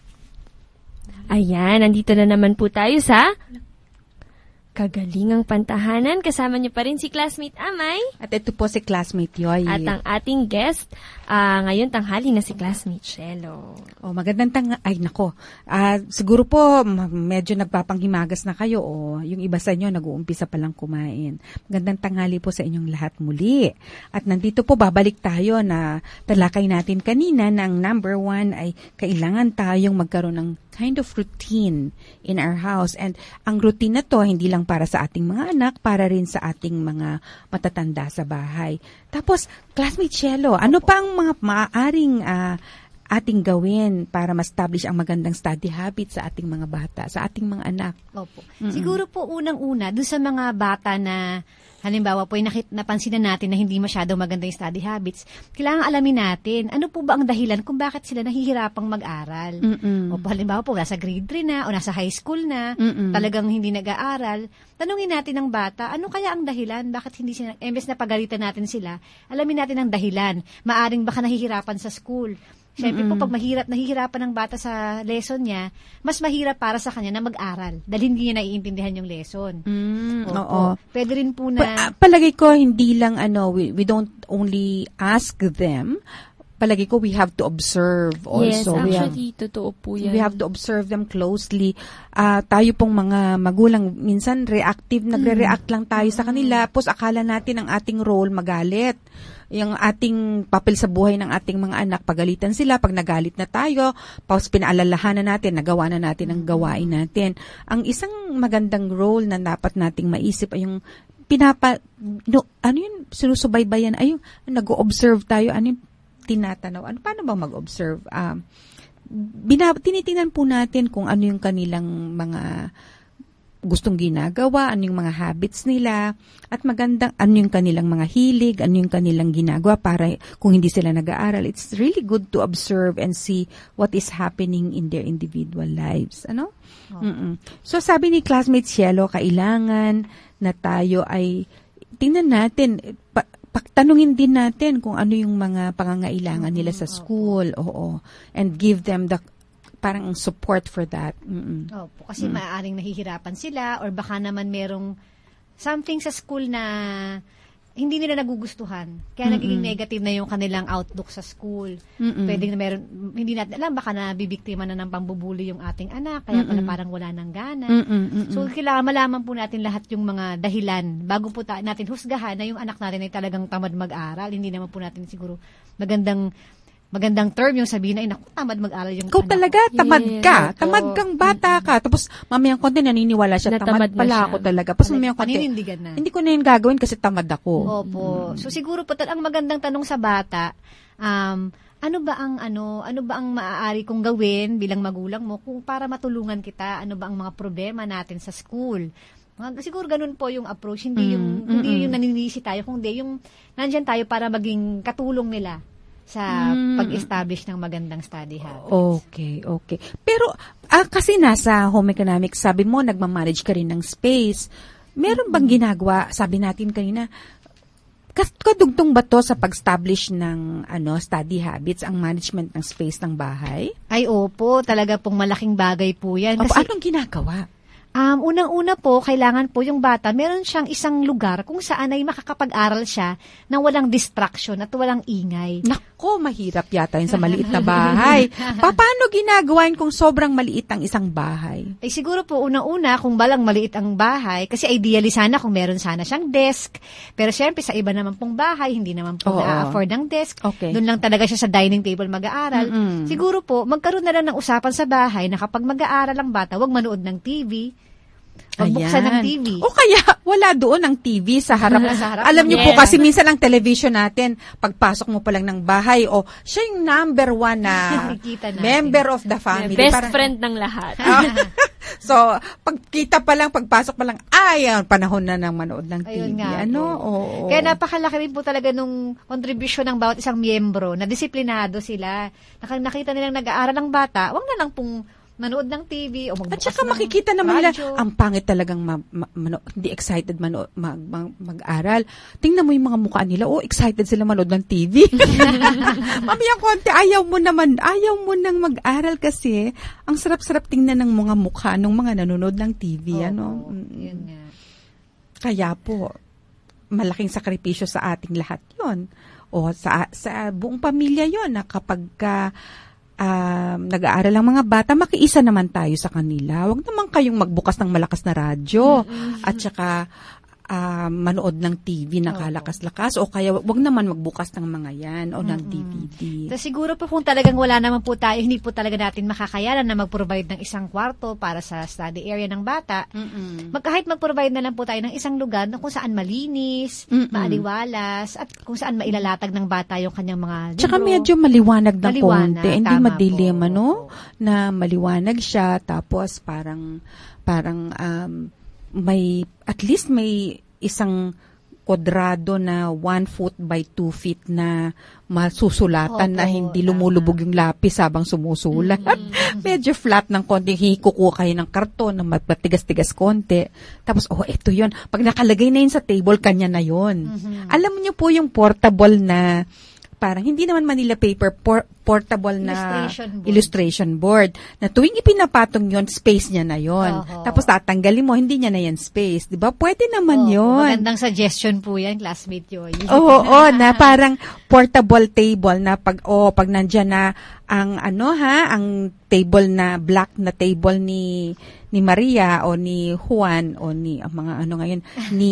Ayan, nandito na naman po tayo sa Kagalingang Pantahanan. Kasama niyo pa rin si classmate Amay. At ito po si classmate Yoy. At ang ating guest, uh, ngayon tanghali na si classmate Cielo. Oh, magandang tang... Ay, nako. Uh, siguro po, medyo nagpapanghimagas na kayo o yung iba sa inyo nag-uumpisa palang kumain. Magandang tanghali po sa inyong lahat muli. At nandito po, babalik tayo na talakay natin kanina ng number one ay kailangan tayong magkaroon ng kind of routine in our house. And ang routine na to, hindi lang para sa ating mga anak, para rin sa ating mga matatanda sa bahay. Tapos, classmate Cielo, ano pa ang mga maaaring uh, ating gawin para ma-establish ang magandang study habits sa ating mga bata, sa ating mga anak? Opo. Mm-mm. Siguro po unang-una, doon sa mga bata na halimbawa po, nakit, napansin na natin na hindi masyadong maganda yung study habits, kailangan alamin natin, ano po ba ang dahilan kung bakit sila nahihirapang mag-aral? Mm-mm. O halimbawa po, nasa grade three na, o nasa high school na, Mm-mm. talagang hindi nag-aaral. Tanungin natin ng bata, ano kaya ang dahilan? Bakit hindi sila, imbes na pagalitan natin sila, alamin natin ang dahilan. Maaring baka nahihirapan sa school. Siyempre po, pag mahirap, nahihirapan ng bata sa lesson niya, mas mahirap para sa kanya na mag-aral dahil hindi niya naiintindihan yung lesson. Mm, Opo. oo. Pwede rin po na... Pa- palagay ko, hindi lang, ano, we, we don't only ask them, palagi ko, we have to observe also. Yes, we actually, have, totoo po yan. We have to observe them closely. Uh, tayo pong mga magulang, minsan reactive, nagre-react lang tayo sa kanila, tapos akala natin ang ating role magalit. yung ating papel sa buhay ng ating mga anak, pagalitan sila, pag nagalit na tayo, tapos pinaalalahanan natin, nagawa na natin ang gawain natin. Ang isang magandang role na dapat nating maisip ay yung pinapa, no, ano yun, sinusubaybayan, ay yung nag-o-observe tayo, ano yung tinatanaw, ano, paano ba mag-observe? Um, bina, tinitingnan po natin kung ano yung kanilang mga gustong ginagawa, ano yung mga habits nila, at magandang ano yung kanilang mga hilig, ano yung kanilang ginagawa para kung hindi sila nag-aaral. It's really good to observe and see what is happening in their individual lives. Ano? Oh. So sabi ni classmate Cielo, kailangan na tayo ay tingnan natin, pa, pagtanungin din natin kung ano yung mga pangangailangan nila sa school. Oo. And give them the parang support for that. Mm-mm. Opo, kasi Mm. maaaring nahihirapan sila or baka naman merong something sa school na hindi nila nagugustuhan. Kaya Mm-mm. nagiging negative na yung kanilang outlook sa school. Mm-mm. Pwedeng na meron, hindi natin alam, baka nabibiktima na ng pambubuli yung ating anak, kaya pala Mm-mm. parang wala ng gana. Mm-mm, mm-mm. So, kailangan malaman po natin lahat yung mga dahilan bago po ta- natin husgahan na yung anak natin ay talagang tamad mag-aral. Hindi naman po natin siguro magandang magandang term yung sabihin na, ay, naku, tamad mag-aral yung Ikaw anak talaga, ko. tamad Yes, ka. opo. Tamad kang bata ka. Tapos, mamayang konti, naniniwala siya, Na tamad, tamad na pala siya. ako talaga. Tapos, Like, mamayang konti, paninindigan na. hindi ko na yun gagawin kasi tamad ako. Opo. So, siguro po, tal- ang magandang tanong sa bata, um, ano ba ang ano, ano ba ang maaari kong gawin bilang magulang mo kung para matulungan kita? Ano ba ang mga problema natin sa school? Mga- Siguro ganun po yung approach, hindi Mm, yung mm, hindi mm. yung naninisi tayo, kundi yung nandiyan tayo para maging katulong nila sa Mm. pag-establish ng magandang study habits. Okay, okay. Pero, ah, kasi nasa home economics, sabi mo, nagmamanage ka rin ng space. Meron bang ginagawa, sabi natin kanina, kas- kadugtong ba to sa pag-establish ng ano, study habits, ang management ng space ng bahay? Ay, opo, talaga pong malaking bagay po yan. Opo, Kasi, anong ginagawa? Um, unang-una po, kailangan po yung bata, meron siyang isang lugar kung saan ay makakapag-aral siya na walang distraction at walang ingay. Nako, mahirap yata yun sa maliit na bahay. Pa- Paano ginagawa yun kung sobrang maliit ang isang bahay? Ay siguro po unang-una kung balang maliit ang bahay, kasi ideally sana kung meron sana siyang desk. Pero syempre sa iba naman pong bahay, hindi naman po Oo. na-afford ng desk. Okay. Doon lang talaga siya sa dining table mag-aaral. Mm-mm. Siguro po, magkaroon na lang ng usapan sa bahay na kapag mag-aaral ang bata, wag manood ng T V. Wag buksan ng T V. O kaya, wala doon ang T V sa harap. Sa harap. Alam niyo po Yes. kasi minsan ang television natin, pagpasok mo pa lang ng bahay, o siya yung number one na Nakikita natin. member of the family. Best Parang- friend ng lahat. Ah, so, pagkita pa lang, pagpasok pa lang, ay, ang panahon na ng manood ng T V. Ayun nga. Ano? eh. Oo. Kaya napakalaki rin po talaga nung contribution ng bawat isang miyembro na disiplinado sila. Nak- nakita nilang nag-aaral ang bata, wag na lang pong manood ng T V o magbukas At saka ng makikita naman nila, radyo. ang pangit talagang ma, ma, mano, hindi excited mano, mag, mag, mag-aral. Tingnan mo yung mga mukha nila, oh, excited sila manood ng T V. Mamaya konti, ayaw mo naman, ayaw mo nang mag-aral kasi ang sarap-sarap tingnan ng mga mukha ng mga nanonood ng T V. Oo, ano? yun nga. Kaya po, malaking sakripisyo sa ating lahat yon. O sa, sa buong pamilya yon na kapag ka, Um, nag-aaral ang mga bata, makiisa naman tayo sa kanila. Huwag naman kayong magbukas ng malakas na radyo Mm-hmm. at saka um, manood ng T V na kalakas-lakas o kaya wag naman magbukas ng mga yan o ng D V D. So, siguro po kung talagang wala naman po tayo, hindi po talaga natin makakayanan na mag-provide ng isang kwarto para sa study area ng bata. Mag, kahit mag-provide na lang po tayo ng isang lugar na kung saan malinis, Mm-mm. maaliwalas, at kung saan mailalatag ng bata yung kanyang mga libro. Tsaka medyo maliwanag ng Maliwanag, konti. Hindi tama madilim, po. ano? Na maliwanag siya, tapos parang, parang, um, may, at least may isang kwadrado na one foot by two feet na masusulatan Opo, na hindi lumulubog yung lapis habang sumusulat. Medyo flat ng konti, hikuko kayo ng karton na matigas-tigas konti. Tapos, oh, ito yon. Pag nakalagay na yun sa table, kanya na yon. Alam niyo po yung portable na parang hindi naman Manila paper, por- portable na Illustration board. illustration board. Na tuwing ipinapatong yon, space niya na yon. Oho. Tapos tatanggalin mo, hindi niya na yan space. Di ba? Pwede naman Opo, yon. Magandang suggestion po yan, classmate Joy. Oo, oo, na parang portable table na pag, oh, pag nandyan na ang ano ha, ang table na black na table ni ni Maria o ni Juan o ni ang mga ano ngayon, ni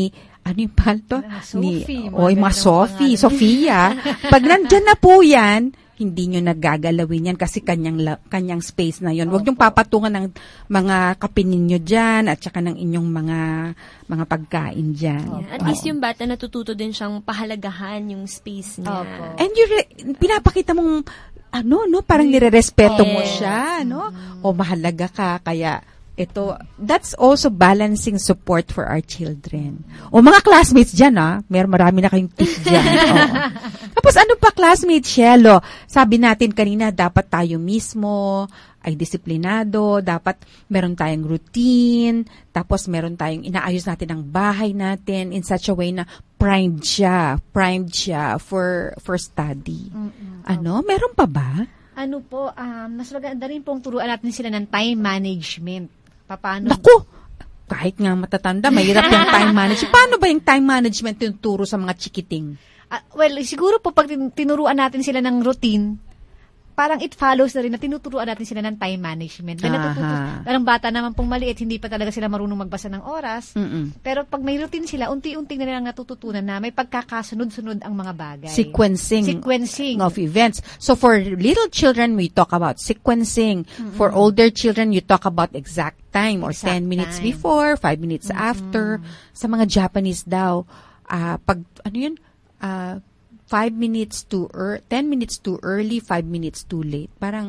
ano yung palto? Sophie, Ni, o, yung mga Sophie, Sofia. Pag nandyan na po yan, hindi nyo nagagalawin yan kasi kanyang, kanyang space na yon. Huwag nyo papatungan ng mga kape ninyo dyan at saka ng inyong mga mga pagkain dyan. Yeah. At least yung bata natututo din siyang pahalagahan yung space niya. Opo. And you re- pinapakita mong ano, no, parang nirerespeto mo Yes. siya, no? O mahalaga ka, kaya ito, that's also balancing support for our children. O mga classmates dyan, ah, mer marami na kayong tip dyan. Oo. Tapos ano pa, classmate Shelo? Sabi natin kanina, dapat tayo mismo ay disiplinado, dapat meron tayong routine, tapos meron tayong inaayos natin ang bahay natin in such a way na primed siya, primed siya for for study. Mm-mm. Ano, meron pa ba? Ano po, um, mas maganda rin pong turuan natin sila ng time management. Paano? Naku! Kahit nga matatanda, mahirap yung time management. Paano ba yung time management yung turo sa mga chikiting? Uh, well, siguro po pag tin- tinuruan natin sila ng routine, parang it follows na rin na tinuturuan natin sila ng time management. Na natututo, parang bata naman pong maliit, hindi pa talaga sila marunong magbasa ng oras. Mm-mm. Pero pag may routine sila, unti-unti na nilang natututunan na may pagkakasunod-sunod ang mga bagay. Sequencing, Sequencing. of events. So for little children, we talk about sequencing. Mm-hmm. For older children, you talk about exact time or exact ten minutes time. Before, five minutes mm-hmm. after. Sa mga Japanese daw, uh, pag, ano yun, uh, five minutes too early, ten minutes too early, five minutes too late. Parang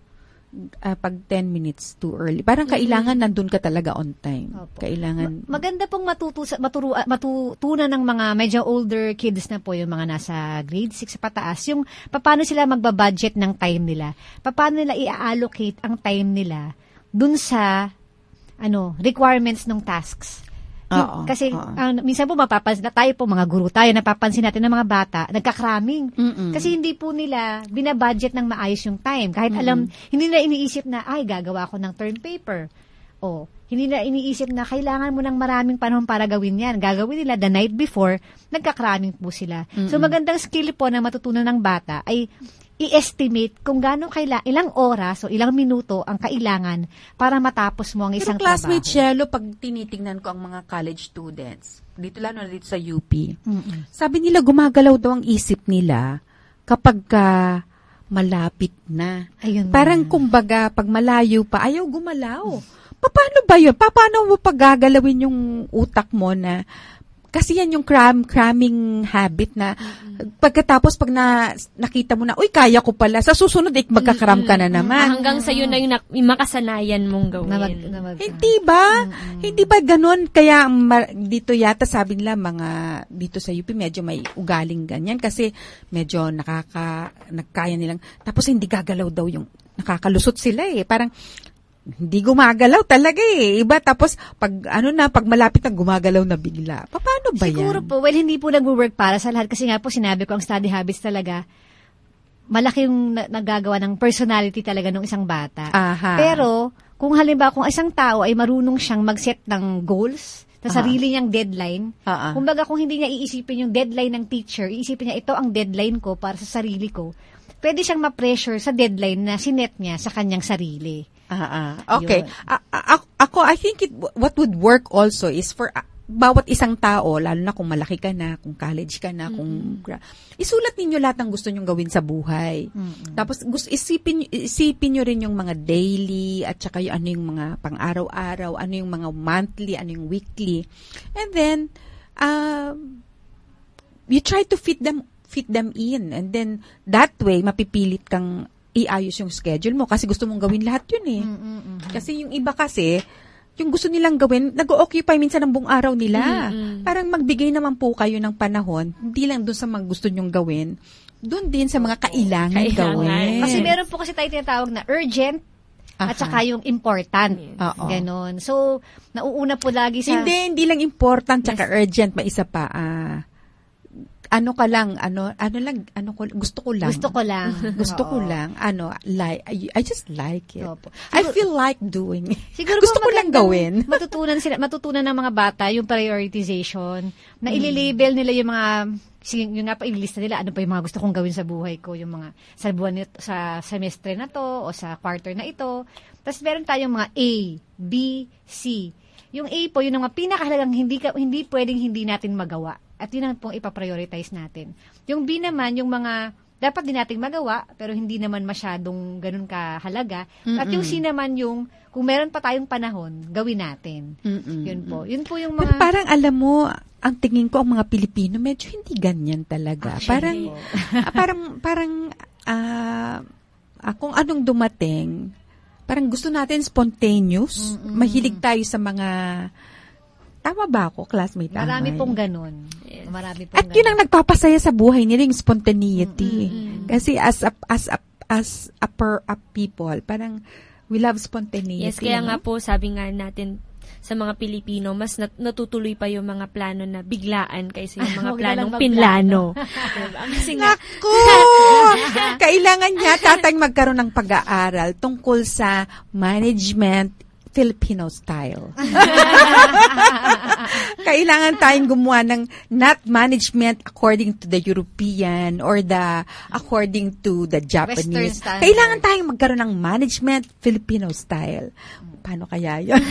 uh, pag ten minutes too early. Parang kailangan mm-hmm. nandun ka talaga on time. Opo. Kailangan. Ma- maganda pong matutu- maturu- matutunan ng mga medyo older kids na po, yung mga nasa grade six pataas, yung paano sila magbabudget ng time nila. Paano nila i-allocate ang time nila dun sa ano requirements ng tasks. Oo, kasi oo. Uh, minsan po mapapansin na tayo po, mga guro tayo, napapansin natin ng mga bata, nagka-cramming. Mm-mm. Kasi hindi po nila binabudget ng maayos yung time. Kahit Mm-mm. alam, hindi nila iniisip na, ay, gagawa ko ng term paper. O, hindi nila iniisip na kailangan mo ng maraming panahon para gawin yan. Gagawin nila the night before, nagka-cramming po sila. Mm-mm. So, magandang skill po na matutunan ng bata ay i-estimate kung gaano kaila ilang oras o ilang minuto ang kailangan para matapos mo ang isang Pero classmate trabaho. Shelo, pag tinitingnan ko ang mga college students, dito lalo na dito sa U P, mm-mm. sabi nila gumagalaw daw ang isip nila kapag ka malapit na. Ayun Parang na. kumbaga, pag malayo pa, ayaw gumalaw. Paano ba yun? Paano mo pagagalawin yung utak mo na kasi yan yung cram, cramming habit na mm-hmm. pagkatapos pag na, nakita mo na, uy, kaya ko pala, sa susunod, eh, magkakram ka na naman. Hanggang sa'yo na yung, yung makasanayan mong gawin. Na mag, na mag, Hindi ba? Mm-hmm. Hindi ba ganun? Kaya ma- dito yata sabi nila mga, dito sa U P, medyo may ugaling ganyan kasi medyo nakaka, nagkaya nilang, tapos hindi gagalaw daw yung, nakakalusot sila eh. Parang, hindi gumagalaw talaga eh. Iba tapos pag ano na pag malapit na gumagalaw na bigla. Paano ba Siguro yan? po, well, hindi po nag-work para sa lahat kasi nga po sinabi ko ang study habits talaga malaki yung na- nagagawa ng personality talaga ng isang bata. Aha. Pero kung halimbawa kung isang tao ay marunong siyang mag-set ng goals sa Aha. sarili niyang deadline, Aha. kumbaga kung hindi niya iisipin yung deadline ng teacher, iisipin niya ito ang deadline ko para sa sarili ko, pwede siyang ma-pressure sa deadline na sinet niya sa kanyang sarili. Ah, ah. Okay. A- a- ako, I think it, what would work also is for uh, bawat isang tao, lalo na kung malaki ka na, kung college ka na, mm-hmm. kung isulat ninyo lahat ng gusto nyong gawin sa buhay. Mm-hmm. Tapos gusto isipin isipin niyo rin yung mga daily at saka yung ano yung mga pang-araw-araw, ano yung mga monthly, ano yung weekly. And then uh, you try to fit them fit them in, and then that way mapipilit kang iayos yung schedule mo kasi gusto mong gawin lahat yun eh. Mm-mm. Kasi yung iba kasi, yung gusto nilang gawin, nag-occupy minsan ng buong araw nila. Mm-mm. Parang magbigay naman po kayo ng panahon, hindi lang doon sa mga gusto nyong gawin, doon din sa mga kailangan, Kailangan. gawin. Kasi meron po kasi tayo tinatawag na urgent at Aha. saka yung important. Oo. Ganon. So, nauuna po lagi sa... Hindi, hindi lang important, tsaka yes. urgent, may isa pa, ah, ano ka lang, ano, ano lang, ano ko, gusto ko lang. Gusto ko lang. Gusto ko Oo. lang, ano, like, I, I just like it. Opo. I feel like doing it. Siguro Gusto ko lang magandang gawin. Matutunan sila, matutunan ng mga bata yung prioritization, na Mm. ililabel nila yung mga, sige, yung nga pa ilista nila, ano pa yung mga gusto kong gawin sa buhay ko, yung mga sa buwan nito, sa semestre na to, o sa quarter na ito. Tapos meron tayong mga A, B, C. Yung A po, yun ang mga pinakahalagang hindi, ka, hindi pwedeng hindi natin magawa. At yun ang pong ipaprioritize natin. Yung B naman, yung mga dapat din nating magawa, pero hindi naman masyadong ganun kahalaga. Mm-mm. At yung C naman yung, kung meron pa tayong panahon, gawin natin. Mm-mm. Yun po. Yun po yung mga... Pero parang alam mo, ang tingin ko ang mga Pilipino, medyo hindi ganyan talaga. Actually, parang, ah, parang, parang, ah, uh, kung anong dumating, parang gusto natin spontaneous. Mm-mm. Mahilig tayo sa mga... Tama ba ako, classmate? Marami Amay? pong ganun. Yes. Marami pong At yun ang nagpapasaya sa buhay nila, yung spontaneity. Mm-mm. Kasi as a, as a, as a, per, a people, parang we love spontaneity. Yes, kaya no? nga po, sabi nga natin sa mga Pilipino, mas nat- natutuloy pa yung mga plano na biglaan kaysa yung mga planong pinlano. Kasi nga, naku! Kailangan niya tatang magkaroon ng pag-aaral tungkol sa management Filipino style. Kailangan tayong gumawa ng not management according to the European or the according to the Japanese. Kailangan tayong magkaroon ng management Filipino style. Paano kaya yun?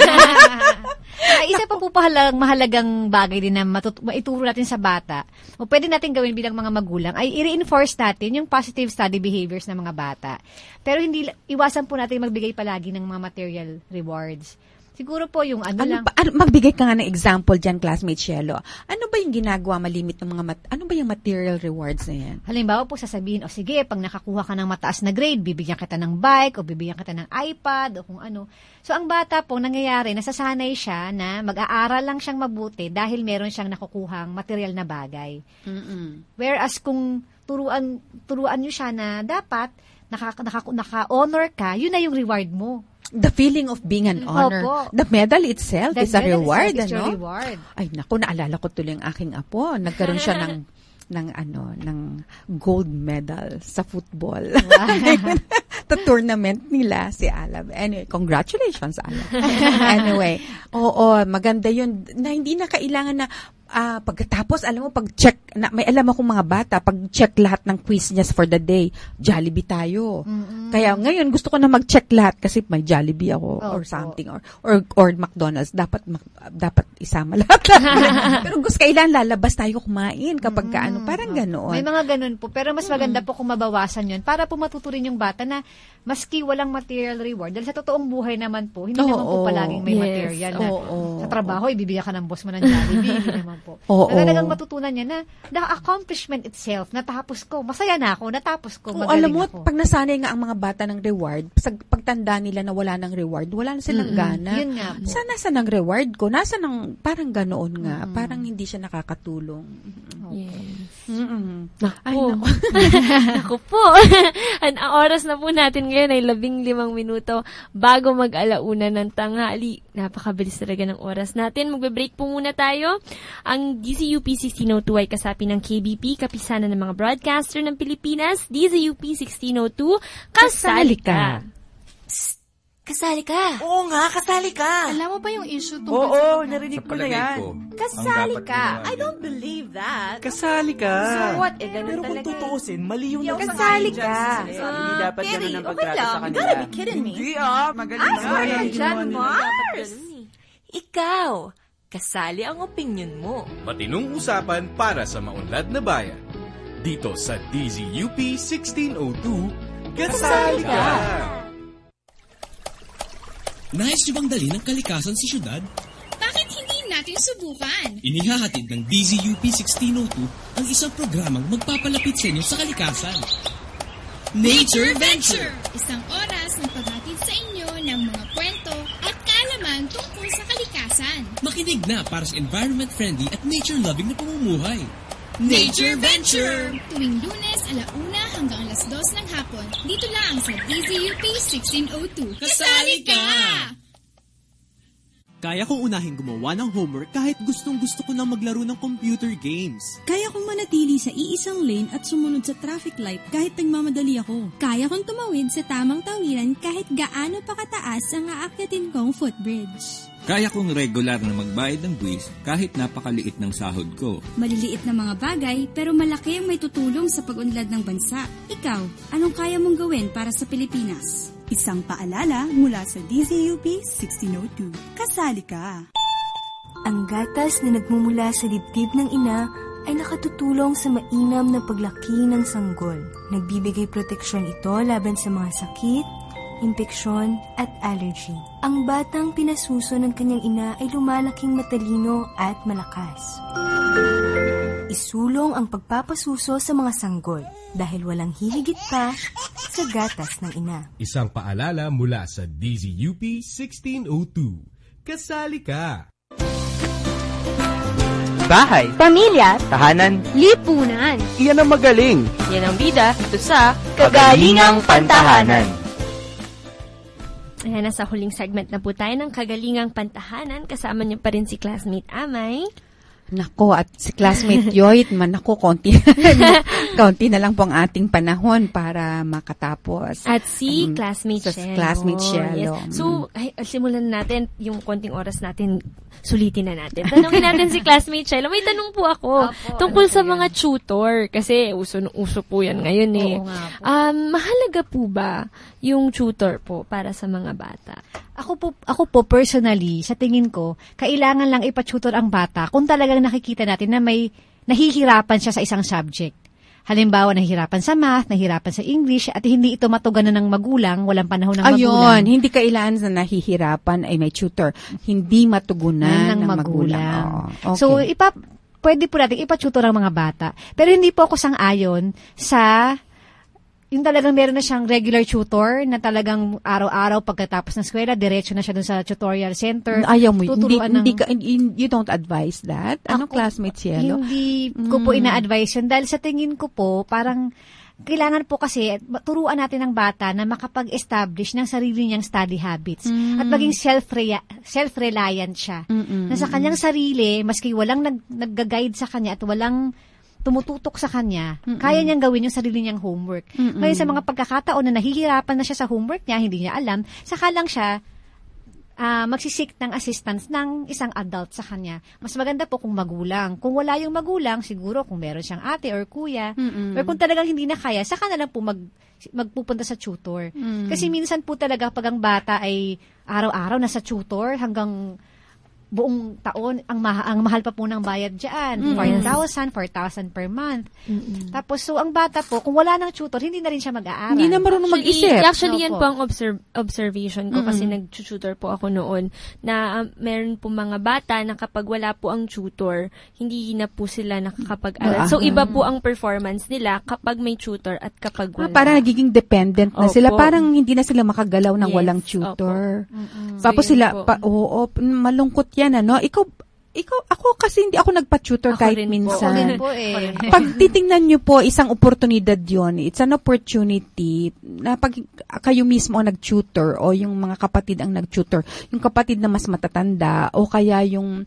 uh, isa pa po pahalang, mahalagang bagay din na matut- maituro natin sa bata o pwede natin gawin bilang mga magulang ay i-reinforce natin yung positive study behaviors ng mga bata. Pero hindi iwasan po natin magbigay palagi ng mga material rewards. Siguro po yung ano, ano lang. Pa, ano, magbigay ka nga ng example dyan, classmate Shelo. Ano ba yung ginagawa malimit ng mga, mat- ano ba yung material rewards na yan? Halimbawa po sasabihin, o sige, pag nakakuha ka ng mataas na grade, bibigyan kita ng bike, o bibigyan kita ng iPad, o kung ano. So, ang bata po, nangyayari, nasasanay siya na mag-aaral lang siyang mabuti dahil meron siyang nakukuhang material na bagay. Mm-mm. Whereas kung turuan, turuan nyo siya na dapat, naka, naka, naka-honor ka, yun na yung reward mo. The feeling of being an honor. Opo. The medal itself The is a reward, itself is ano? your reward. Ay, naku, naalala ko tuloy ang aking apo. Nagkaroon siya ng ng ano, ng gold medal sa football. Wow. The tournament nila si Alab. Anyway, congratulations, Alab. Anyway, oo, maganda 'yun na hindi na kailangan na Ah, uh, pagkatapos, alam mo, pag-check, na, may alam akong mga bata, pag-check lahat ng quiz niya for the day, Jollibee tayo. Mm-hmm. Kaya ngayon, gusto ko na mag-check lahat kasi may Jollibee ako oh, or something, oh. or, or or McDonald's. Dapat dapat isama lahat. Pero gusto, kailan lalabas tayo kumain kapag mm-hmm. ka, ano, parang ganoon. May mga ganun po, pero mas maganda mm-hmm. po kung mabawasan yun para po matuturin yung bata na maski walang material reward, dahil sa totoong buhay naman po, hindi oh, naman po palaging may yes. material na oh, oh, sa trabaho, ibibigyan ka ng boss mo ng Jollibee, hindi naman po. Oo. Na talagang matutunan niya na the accomplishment itself, natapos ko, masaya na ako, natapos ko, magaling alam mo, ako. Pag nasanay nga ang mga bata ng reward, pagtanda nila na wala ng reward, wala na silang mm-hmm. gana. Yun nga po. Sana sa ng reward ko, nasa ng, parang ganoon nga, mm-hmm. parang hindi siya nakakatulong. Yes. Mm-hmm. Naku. Ay, naku. Naku po. Ang oras na po natin ngayon ay labing limang minuto bago mag-alauna ng tanghali. Napakabilis talaga ng oras natin. Magbe-break po muna tayo. Ang D Z U P sixteen oh two ay kasapi ng K B P, kapisanan ng mga broadcaster ng Pilipinas. D Z U P sixteen oh two, kasali ka. Kasali ka. Oo nga, kasali ka. Alam mo ba yung issue tungkol Oo, sa... Oo, narinig ko na yan. Ko, kasali ka. I don't believe that. Kasali ka. So what? Eh, ganun Pero talaga. Pero kung tutuusin, mali yung nagsasabi. Kasali ka. Uh, hindi dapat Gary, ganun ang okay pagtrato lang. sa kanila. You gotta be kidding me. Hindi ah, magaling na. Ay, sorry, John Mars. Ikaw, kasali ang opinion mo. Matinong usapan para sa maunlad na bayan. Dito sa D Z U P sixteen oh two, kasali ka! Nais niyo bang dali ng kalikasan sa syudad? Bakit hindi natin subukan? Inihahatid ng D Z U P sixteen oh two ang isang programang magpapalapit sa inyo sa kalikasan. Nature Venture! Isang oras ng paghatid sa inyo ng mga kwento at kaalaman tungkol sa kalikasan. Makinig na para sa environment-friendly at nature-loving na pamumuhay. Nature Venture! Tuwing Lunes, alauna hanggang alas dos ng hapon. Dito lang sa D Z U P sixteen oh two. Kasali ka! Kaya kong unahin gumawa ng homework kahit gustong-gusto ko nang maglaro ng computer games. Kaya kong manatili sa iisang lane at sumunod sa traffic light kahit nagmamadali ako. Kaya kong tumawid sa tamang tawiran kahit gaano pa kataas ang aakyatin kong footbridge. Kaya kong regular na magbayad ng buwis kahit napakaliit ng sahod ko. Maliliit na mga bagay pero malaki ang may tutulong sa pag-unlad ng bansa. Ikaw, anong kaya mong gawin para sa Pilipinas? Isang paalala mula sa D Z U P sixteen oh two. Kasali ka! Ang gatas na nagmumula sa dibdib ng ina ay nakatutulong sa mainam na paglaki ng sanggol. Nagbibigay proteksyon ito laban sa mga sakit, impeksyon at allergy. Ang batang pinasuso ng kanyang ina ay lumalaking matalino at malakas. Isulong ang pagpapasuso sa mga sanggol dahil walang hihigit pa sa gatas ng ina. Isang paalala mula sa D Z U P sixteen oh two. Kasali ka! Bahay, pamilya, tahanan, lipunan. Iyan ang magaling. Yan ang bida dito sa Kagalingang Pantahanan. Ayan, nasa huling segment na po tayo ng Kagalingang Pantahanan. Kasama niyo pa rin si classmate Amay. Nako, at si classmate Yoit, man ako, konti, konti na lang po ang ating panahon para makatapos. At si um, classmate so, Shelo. Classmate Shelo. Yes. So, ay, simulan natin yung konting oras natin, sulitin na natin. Tanungin natin si classmate Shelo. May tanong po ako Apo, tungkol ano sa mga tutor. Kasi uso, uso po yan ngayon eh. Oo nga po. Um, mahalaga po ba yung tutor po para sa mga bata? Ako po, ako po personally, sa tingin ko, kailangan lang ipa-tutor ang bata kung talagang nakikita natin na may nahihirapan siya sa isang subject. Halimbawa, nahihirapan sa math, nahihirapan sa English, at hindi ito matuganan ng magulang, walang panahon ng Ayun, magulang. Ayun, hindi kailangan na nahihirapan ay may tutor. Hindi matugunan ng, ng magulang. magulang. Oh, okay. So, ipa, pwede po natin ipa-tutor ang mga bata. Pero hindi po ako sang-ayon sa yung talagang meron na siyang regular tutor na talagang araw-araw pagkatapos ng eskwela, diretso na siya dun sa tutorial center. Ayaw mo, hindi, ng, hindi ka, you don't advise that? Anong ako, classmates Yelo? Hindi mm. ko po ina-advise yun. Dahil sa tingin ko po, parang kailangan po kasi turuan natin ng bata na makapag-establish ng sarili niyang study habits mm. at maging self-rea- self-reliant siya. Mm-mm. Na sa kanyang sarili, maski walang nag- nag-guide sa kanya at walang tumututok sa kanya, Mm-mm. kaya niyang gawin yung sarili niyang homework. Mm-mm. Ngayon sa mga pagkakataon na nahihirapan na siya sa homework niya, hindi niya alam, saka lang siya uh, magsisik ng assistance ng isang adult sa kanya. Mas maganda po kung magulang. Kung wala yung magulang, siguro kung meron siyang ate or kuya, Mm-mm. or kung talagang hindi na kaya, saka na lang po mag, magpupunta sa tutor. Mm. Kasi minsan po talaga pag ang bata ay araw-araw nasa tutor hanggang buong taon, ang, ma- ang mahal pa po ng bayad dyan. Mm-hmm. four thousand, four thousand per month. Mm-hmm. Tapos, so, ang bata po, kung wala ng tutor, hindi na rin siya mag-aaral. Hindi na marunong mag-isip. Actually, no, yan po ang observ- observation ko mm-hmm. kasi nag-tutor po ako noon na um, meron po mga bata na kapag wala po ang tutor, hindi na po sila nakakapag-aral. So, iba po ang performance nila kapag may tutor at kapag wala. Ah, parang nagiging dependent na Opo. sila. Parang hindi na sila makagalaw ng yes. walang tutor. Mm-hmm. Tapos so, sila, po. pa, oo, malungkot yan, ano? Ikaw, ikaw, ako kasi hindi ako nagpa-tutor ako kahit minsan. Po. Po eh. Pag titingnan nyo po, isang oportunidad yon. It's an opportunity na pag kayo mismo ang nag-tutor o yung mga kapatid ang nag-tutor, yung kapatid na mas matatanda o kaya yung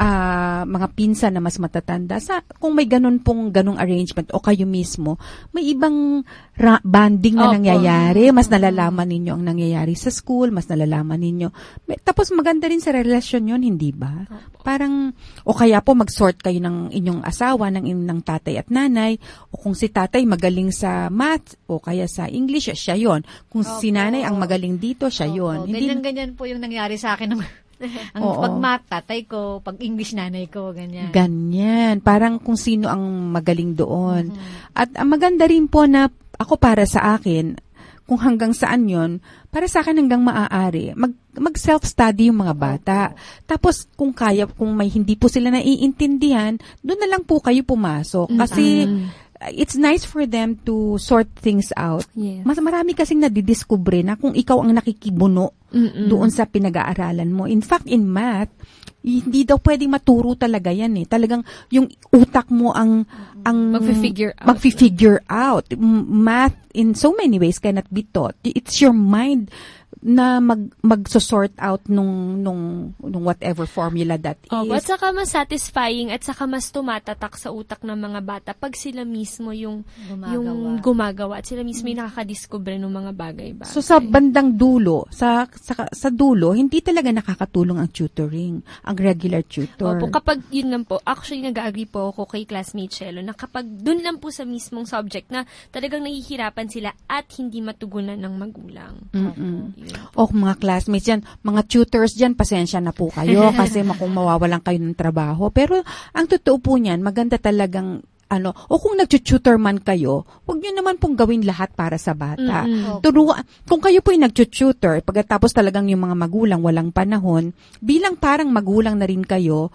uh, mga pinsan na mas matatanda, sa, kung may ganun pong ganung arrangement o kayo mismo, may ibang ra- banding na Opo. nangyayari. Mas nalalaman ninyo ang nangyayari sa school, mas nalalaman ninyo. Tapos maganda rin sa relasyon yon, hindi ba? Opo. Parang, o kaya po mag-sort kayo ng inyong asawa, ng inyong tatay at nanay, o kung si tatay magaling sa math, o kaya sa English, siya yon. Kung Opo. si nanay ang magaling dito, siya yon. Hindi... Ganyan-ganyan po yung nangyari sa akin. Ang Oo. pag math, tatay ko, pag English, nanay ko, ganyan. Ganyan. Parang kung sino ang magaling doon. Mm-hmm. At ang maganda rin po na, ako para sa akin, kung hanggang saan yon, para sa akin hanggang maaari, mag, mag-self-study yung mga bata. Tapos, kung kaya, kung may hindi po sila naiintindihan, doon na lang po kayo pumasok. Kasi, mm-hmm. it's nice for them to sort things out. Yes. Mas marami kasing nadidiscover na kung ikaw ang nakikibuno Mm-mm. doon sa pinag-aaralan mo. In fact, in math, hindi daw pwedeng maturo talaga yan eh. Talagang yung utak mo ang ang magfi-figure out. Magfi-figure out. Math in so many ways cannot be taught. It's your mind na mag magso-sort out nung nung nung whatever formula that is. Oh, at saka mas satisfying at saka mas tumatatak sa utak ng mga bata pag sila mismo yung gumagawa. yung gumagawa at sila mismo yung nakakadiscover ng mga bagay-bagay. So sa bandang dulo, sa sa, sa dulo, hindi talaga nakakatulong ang tutoring, ang regular tutor. Opo, kapag yun lang po, actually nag-agree po ako kay classmate Shelo na kapag dun lang po sa mismong subject na talagang nahihirapan sila at hindi matugunan ng magulang. Mm-mm. O mga classmates yan, mga tutors dyan, pasensya na po kayo kasi kung mawawalan kayo ng trabaho. Pero ang totoo po niyan, maganda talagang ano, o kung nag-tutor man kayo, huwag niyo naman pong gawin lahat para sa bata. Mm-hmm. Turuan, kung kayo po ay nag-tutor, pagkatapos talagang yung mga magulang walang panahon, bilang parang magulang na rin kayo,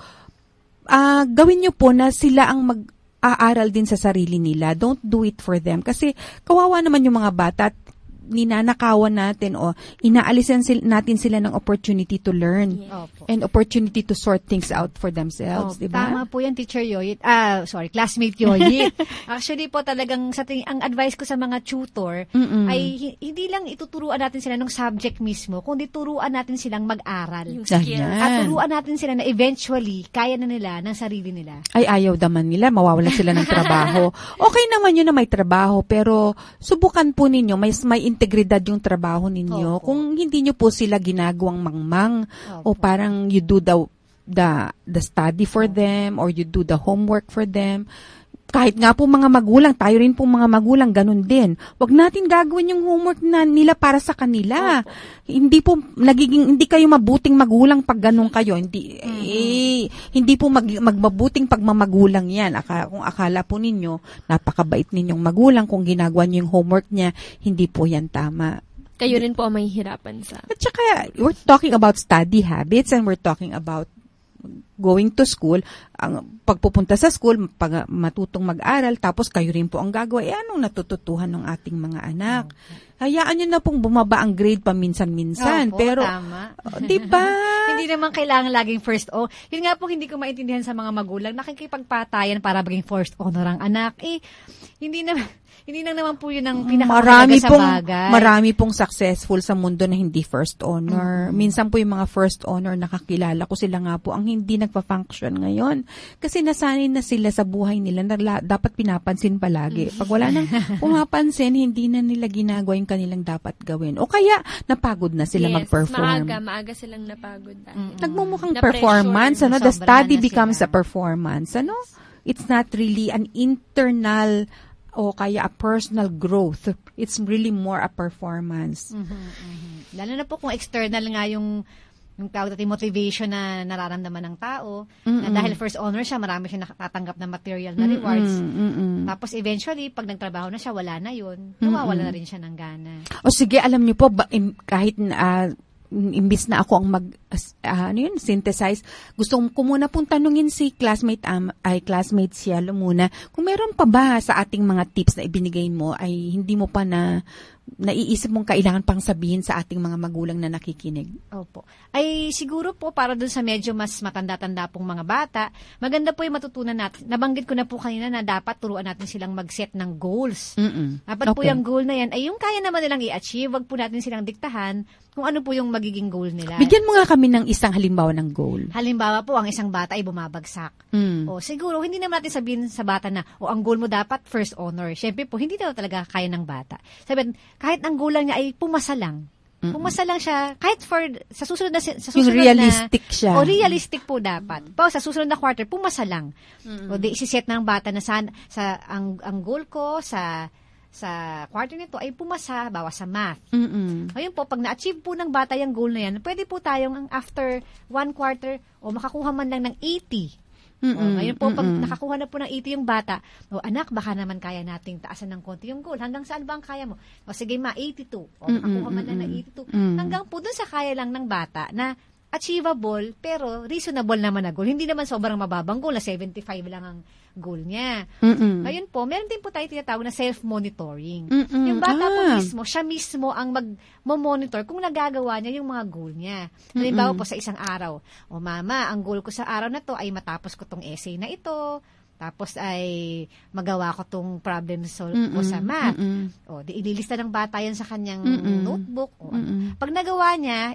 uh, gawin niyo po na sila ang mag-aaral din sa sarili nila. Don't do it for them. Kasi kawawa naman yung mga bata at ninanakawan natin o inaalisan sil- natin sila ng opportunity to learn yeah. and opportunity to sort things out for themselves, oh, di ba? Tama po yan, Teacher Yoyit. Ah, sorry, classmate Yoyit. Actually po talagang sa ting- ang advice ko sa mga tutor Mm-mm. ay hi- hindi lang ituturuan natin sila ng subject mismo, kundi turuan natin silang mag-aral. Yung skills. At turuan natin sila na eventually kaya na nila ng sarili nila. Ay, ayaw naman nila, mawawala sila ng trabaho. Okay naman yun na may trabaho, pero subukan po ninyo, may, may integridad yung trabaho ninyo. Opo. Kung hindi nyo po sila ginagawang mangmang o parang you do the, the, the study for Opo. them or you do the homework for them, kahit nga po mga magulang, tayo rin po mga magulang, ganun din. Huwag natin gagawin yung homework na nila para sa kanila. Opo. Hindi po, nagiging, hindi kayo mabuting magulang pag ganun kayo. Hindi, mm-hmm. eh, hindi po mag, magmabuting pagmamagulang yan. Aka, kung akala po ninyo, napakabait ninyong magulang, kung ginagawa niyo yung homework niya, hindi po yan tama. Kayo rin po ang mahihirapan sa... At saka, we're talking about study habits and we're talking about going to school, ang pagpupunta sa school, pag matutong mag-aral, tapos kayo rin po ang gagawa. Eh, anong natututuhan ng ating mga anak? Okay. Hayaan nyo na pong bumaba ang grade paminsan-minsan. Opo, pero, tama. oh, diba? Hindi naman kailangan laging first honor. Yun nga po, hindi ko maintindihan sa mga magulang, nakikipagpatayan para maging first honor ang anak. Eh, hindi naman... Hindi na naman po yun ang pinakamahalaga sa pong, bagay. Marami pong successful sa mundo na hindi first honor. Mm-hmm. Minsan po yung mga first honor, nakakilala ko sila nga po ang hindi nagpa-function ngayon. Kasi nasanay na sila sa buhay nila na la, dapat pinapansin palagi. Pag wala nang pumapansin, hindi na nila ginagawa yung kanilang dapat gawin. O kaya, napagod na sila yes, mag-perform. maaga, maaga silang napagod. Mm-hmm. Nagmumukhang performance, ano? The study becomes a performance, ano? It's not really an internal o kaya a personal growth. It's really more a performance. Mm-hmm, mm-hmm. Lalo na po kung external nga yung yung tawag natin motivation na nararamdaman ng tao. Mm-mm. Na dahil first honor siya, marami siya nakatatanggap na material na rewards. Mm-mm. Tapos eventually, pag nagtrabaho na siya, wala na yun. Nawawala na rin siya ng gana. O sige, alam niyo po, ba, im, kahit uh, imbis na ako ang mag uh, ano yun, synthesize, gusto ko muna pong tanungin si classmate um, ay classmate siya muna kung meron pa ba sa ating mga tips na ibinigay mo ay hindi mo pa na naiisip mong kailangan pang sabihin sa ating mga magulang na nakikinig. Opo. Ay siguro po para dun sa medyo mas matanda-tanda pong mga bata, maganda po yung matutunan natin. Nabanggit ko na po kanina na dapat turuan natin silang mag-set ng goals. Mm-mm. Dapat okay. po yung goal na yan ay yung kaya naman nilang i-achieve. Wag po natin silang diktahan kung ano po yung magiging goal nila. Bigyan mo nga kami ng isang halimbawa ng goal. Halimbawa po, ang isang bata ay bumabagsak. Mm. O siguro, hindi naman natin sabihin sa bata na, o ang goal mo dapat first honor. Siyempre po, hindi na talaga kaya ng bata. Sabihin, kahit ang goal lang niya ay pumasa lang. Mm-mm. Pumasa lang siya, kahit for, sa susunod na, sa susunod yung realistic na, siya. O realistic po dapat. Mm-hmm. Pa, sa susunod na quarter, pumasa lang. Mm-hmm. O di, isiset ng bata na sa, sa ang, ang goal ko, sa, sa quarter nito ay pumasa, bawa sa math. Mm-mm. Ngayon po, pag na-achieve po ng bata yung goal na yan, pwede po tayong after one quarter, o makakuha man lang ng eighty. O, ngayon po, pag Mm-mm. nakakuha na po ng eighty yung bata, o anak, baka naman kaya nating taasan ng konti yung goal. Hanggang saan ba ang kaya mo? O sige ma, eighty-two. O nakakuha man lang ng eighty-two. Mm-mm. Hanggang po dun sa kaya lang ng bata na achievable, pero reasonable naman na goal. Hindi naman sobrang mababang goal na seventy-five lang ang goal niya. Mm-mm. Ngayon po, meron din po tayo tinatawag na self-monitoring. Mm-mm. Yung bata po Ah. mismo, siya mismo ang mag-monitor kung nagagawa niya yung mga goal niya. Halimbawa po sa isang araw, o mama, ang goal ko sa araw na to ay matapos ko tong essay na ito, tapos ay magawa ko tong problem solve ko Mm-mm. sa math. Mm-mm. O, di ililista ng bata yan sa kanyang Mm-mm. notebook. O, Mm-mm. pag nagawa niya,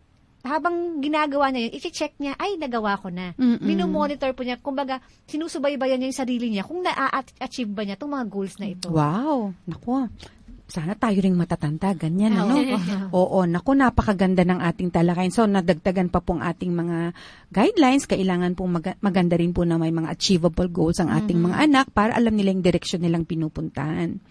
habang ginagawa niya yun, i-check niya, ay, nagawa ko na. Mm-mm. Minomonitor po niya. Kumbaga, sinusubaybayan niya yung sarili niya kung na-achieve ba niya itong mga goals na ito. Wow. Naku. Sana tayo ring matatanda. Ganyan, ano? Oo. Oo. Naku, napakaganda ng ating talakayan. So, nadagdagan pa pong ating mga guidelines. Kailangan pong mag- maganda rin po na may mga achievable goals ang ating Mm-hmm. mga anak para alam nila yung direksyon nilang pinupuntahan.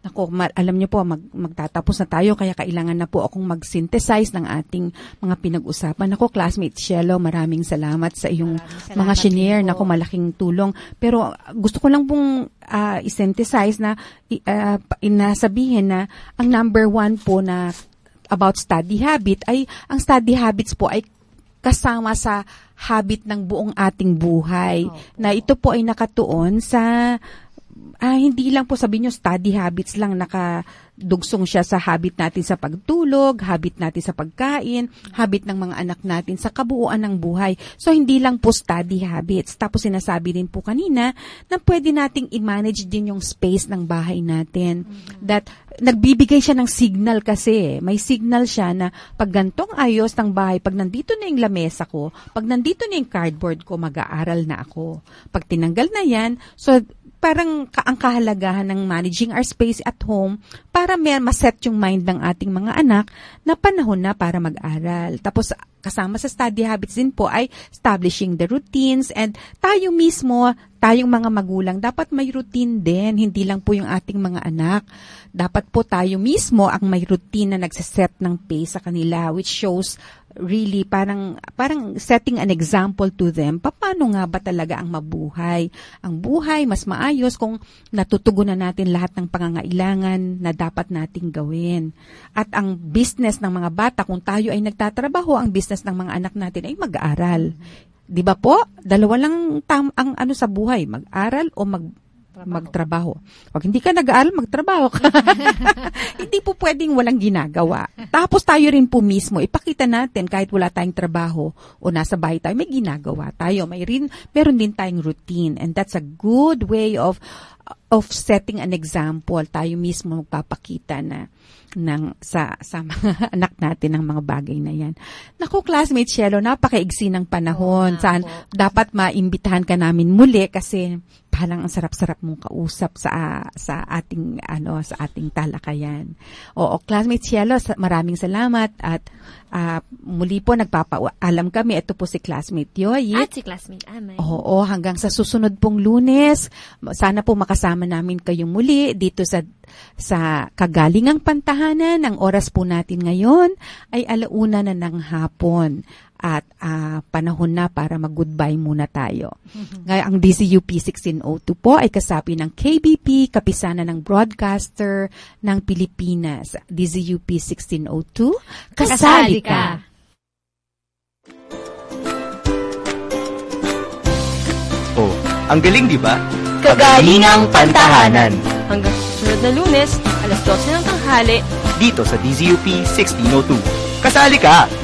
Nako, ma- alam niyo po, mag- magtatapos na tayo, kaya kailangan na po akong mag-synthesize ng ating mga pinag-usapan. Nako, classmate Shelo, maraming salamat sa iyong salamat mga shinare. Nako, malaking tulong. Pero gusto ko lang pong uh, i-synthesize na uh, inasabihin na ang number one po na about study habit ay, ang study habits po ay kasama sa habit ng buong ating buhay. Oh, na ito po ay nakatuon sa, ah, hindi lang po sabihin nyo, study habits lang, nakadugsong siya sa habit natin sa pagtulog, habit natin sa pagkain, habit ng mga anak natin sa kabuuan ng buhay. So, hindi lang po study habits. Tapos sinasabi din po kanina na pwede nating i-manage din yung space ng bahay natin. Mm-hmm. That nagbibigay siya ng signal kasi. May signal siya na pag gantong ayos ng bahay, pag nandito na yung lamesa ko, pag nandito na yung cardboard ko, mag-aaral na ako. Pag tinanggal na yan, so parang ka- ang kahalagahan ng managing our space at home para may maset yung mind ng ating mga anak na panahon na para mag-aral. Tapos kasama sa study habits din po ay establishing the routines, and tayo mismo, tayong mga magulang, dapat may routine din, hindi lang po yung ating mga anak. Dapat po tayo mismo ang may routine na nagsiset ng pace sa kanila, which shows really parang parang setting an example to them. Paano nga ba talaga ang mabuhay? Ang buhay mas maayos kung natutugunan natin lahat ng pangangailangan na dapat nating gawin. At ang business ng mga bata, kung tayo ay nagtatrabaho, ang business ng mga anak natin ay mag-aaral. 'Di ba po? Dalawa lang tam ang ano sa buhay, mag-aral o mag magtrabaho. Pag hindi ka nag-aaral, magtrabaho ka. Hindi po pwedeng walang ginagawa. Tapos tayo rin po mismo, ipakita natin kahit wala tayong trabaho o nasa bahay tayo, may ginagawa tayo. May rin, meron din tayong routine, and that's a good way of of setting an example. Tayo mismo magpapakita na ng sa sa mga anak natin ng mga bagay na yan. Naku, classmate Shelo, napakaigsi ng panahon. Oh, Saan dapat maimbitahan ka namin muli kasi parang ang sarap-sarap mong kausap sa sa ating ano sa ating talakayan. Oo, classmate Shelo, maraming salamat at uh, muli po nagpapaalam kami. Ito po si classmate Yoy. At si classmate Amay. Oo, hanggang sa susunod pong Lunes. Sana po makasama namin kayong muli dito sa sa Kagalingang Pantahanan. Ang oras po natin ngayon ay alauna na ng hapon. At uh, panahon na para mag-goodbye muna tayo. Mm-hmm. Ngayon, ang D Z U P sixteen oh two po ay kasapi ng K B P, kapisanan ng broadcaster ng Pilipinas. D Z U P sixteen oh two, kasali ka! Oh, ang galing, di ba? Kagalingang Pantahanan. Hanggang susunod na Lunes, alas dose ng tanghali. Dito sa D Z U P sixteen oh two. Kasali ka!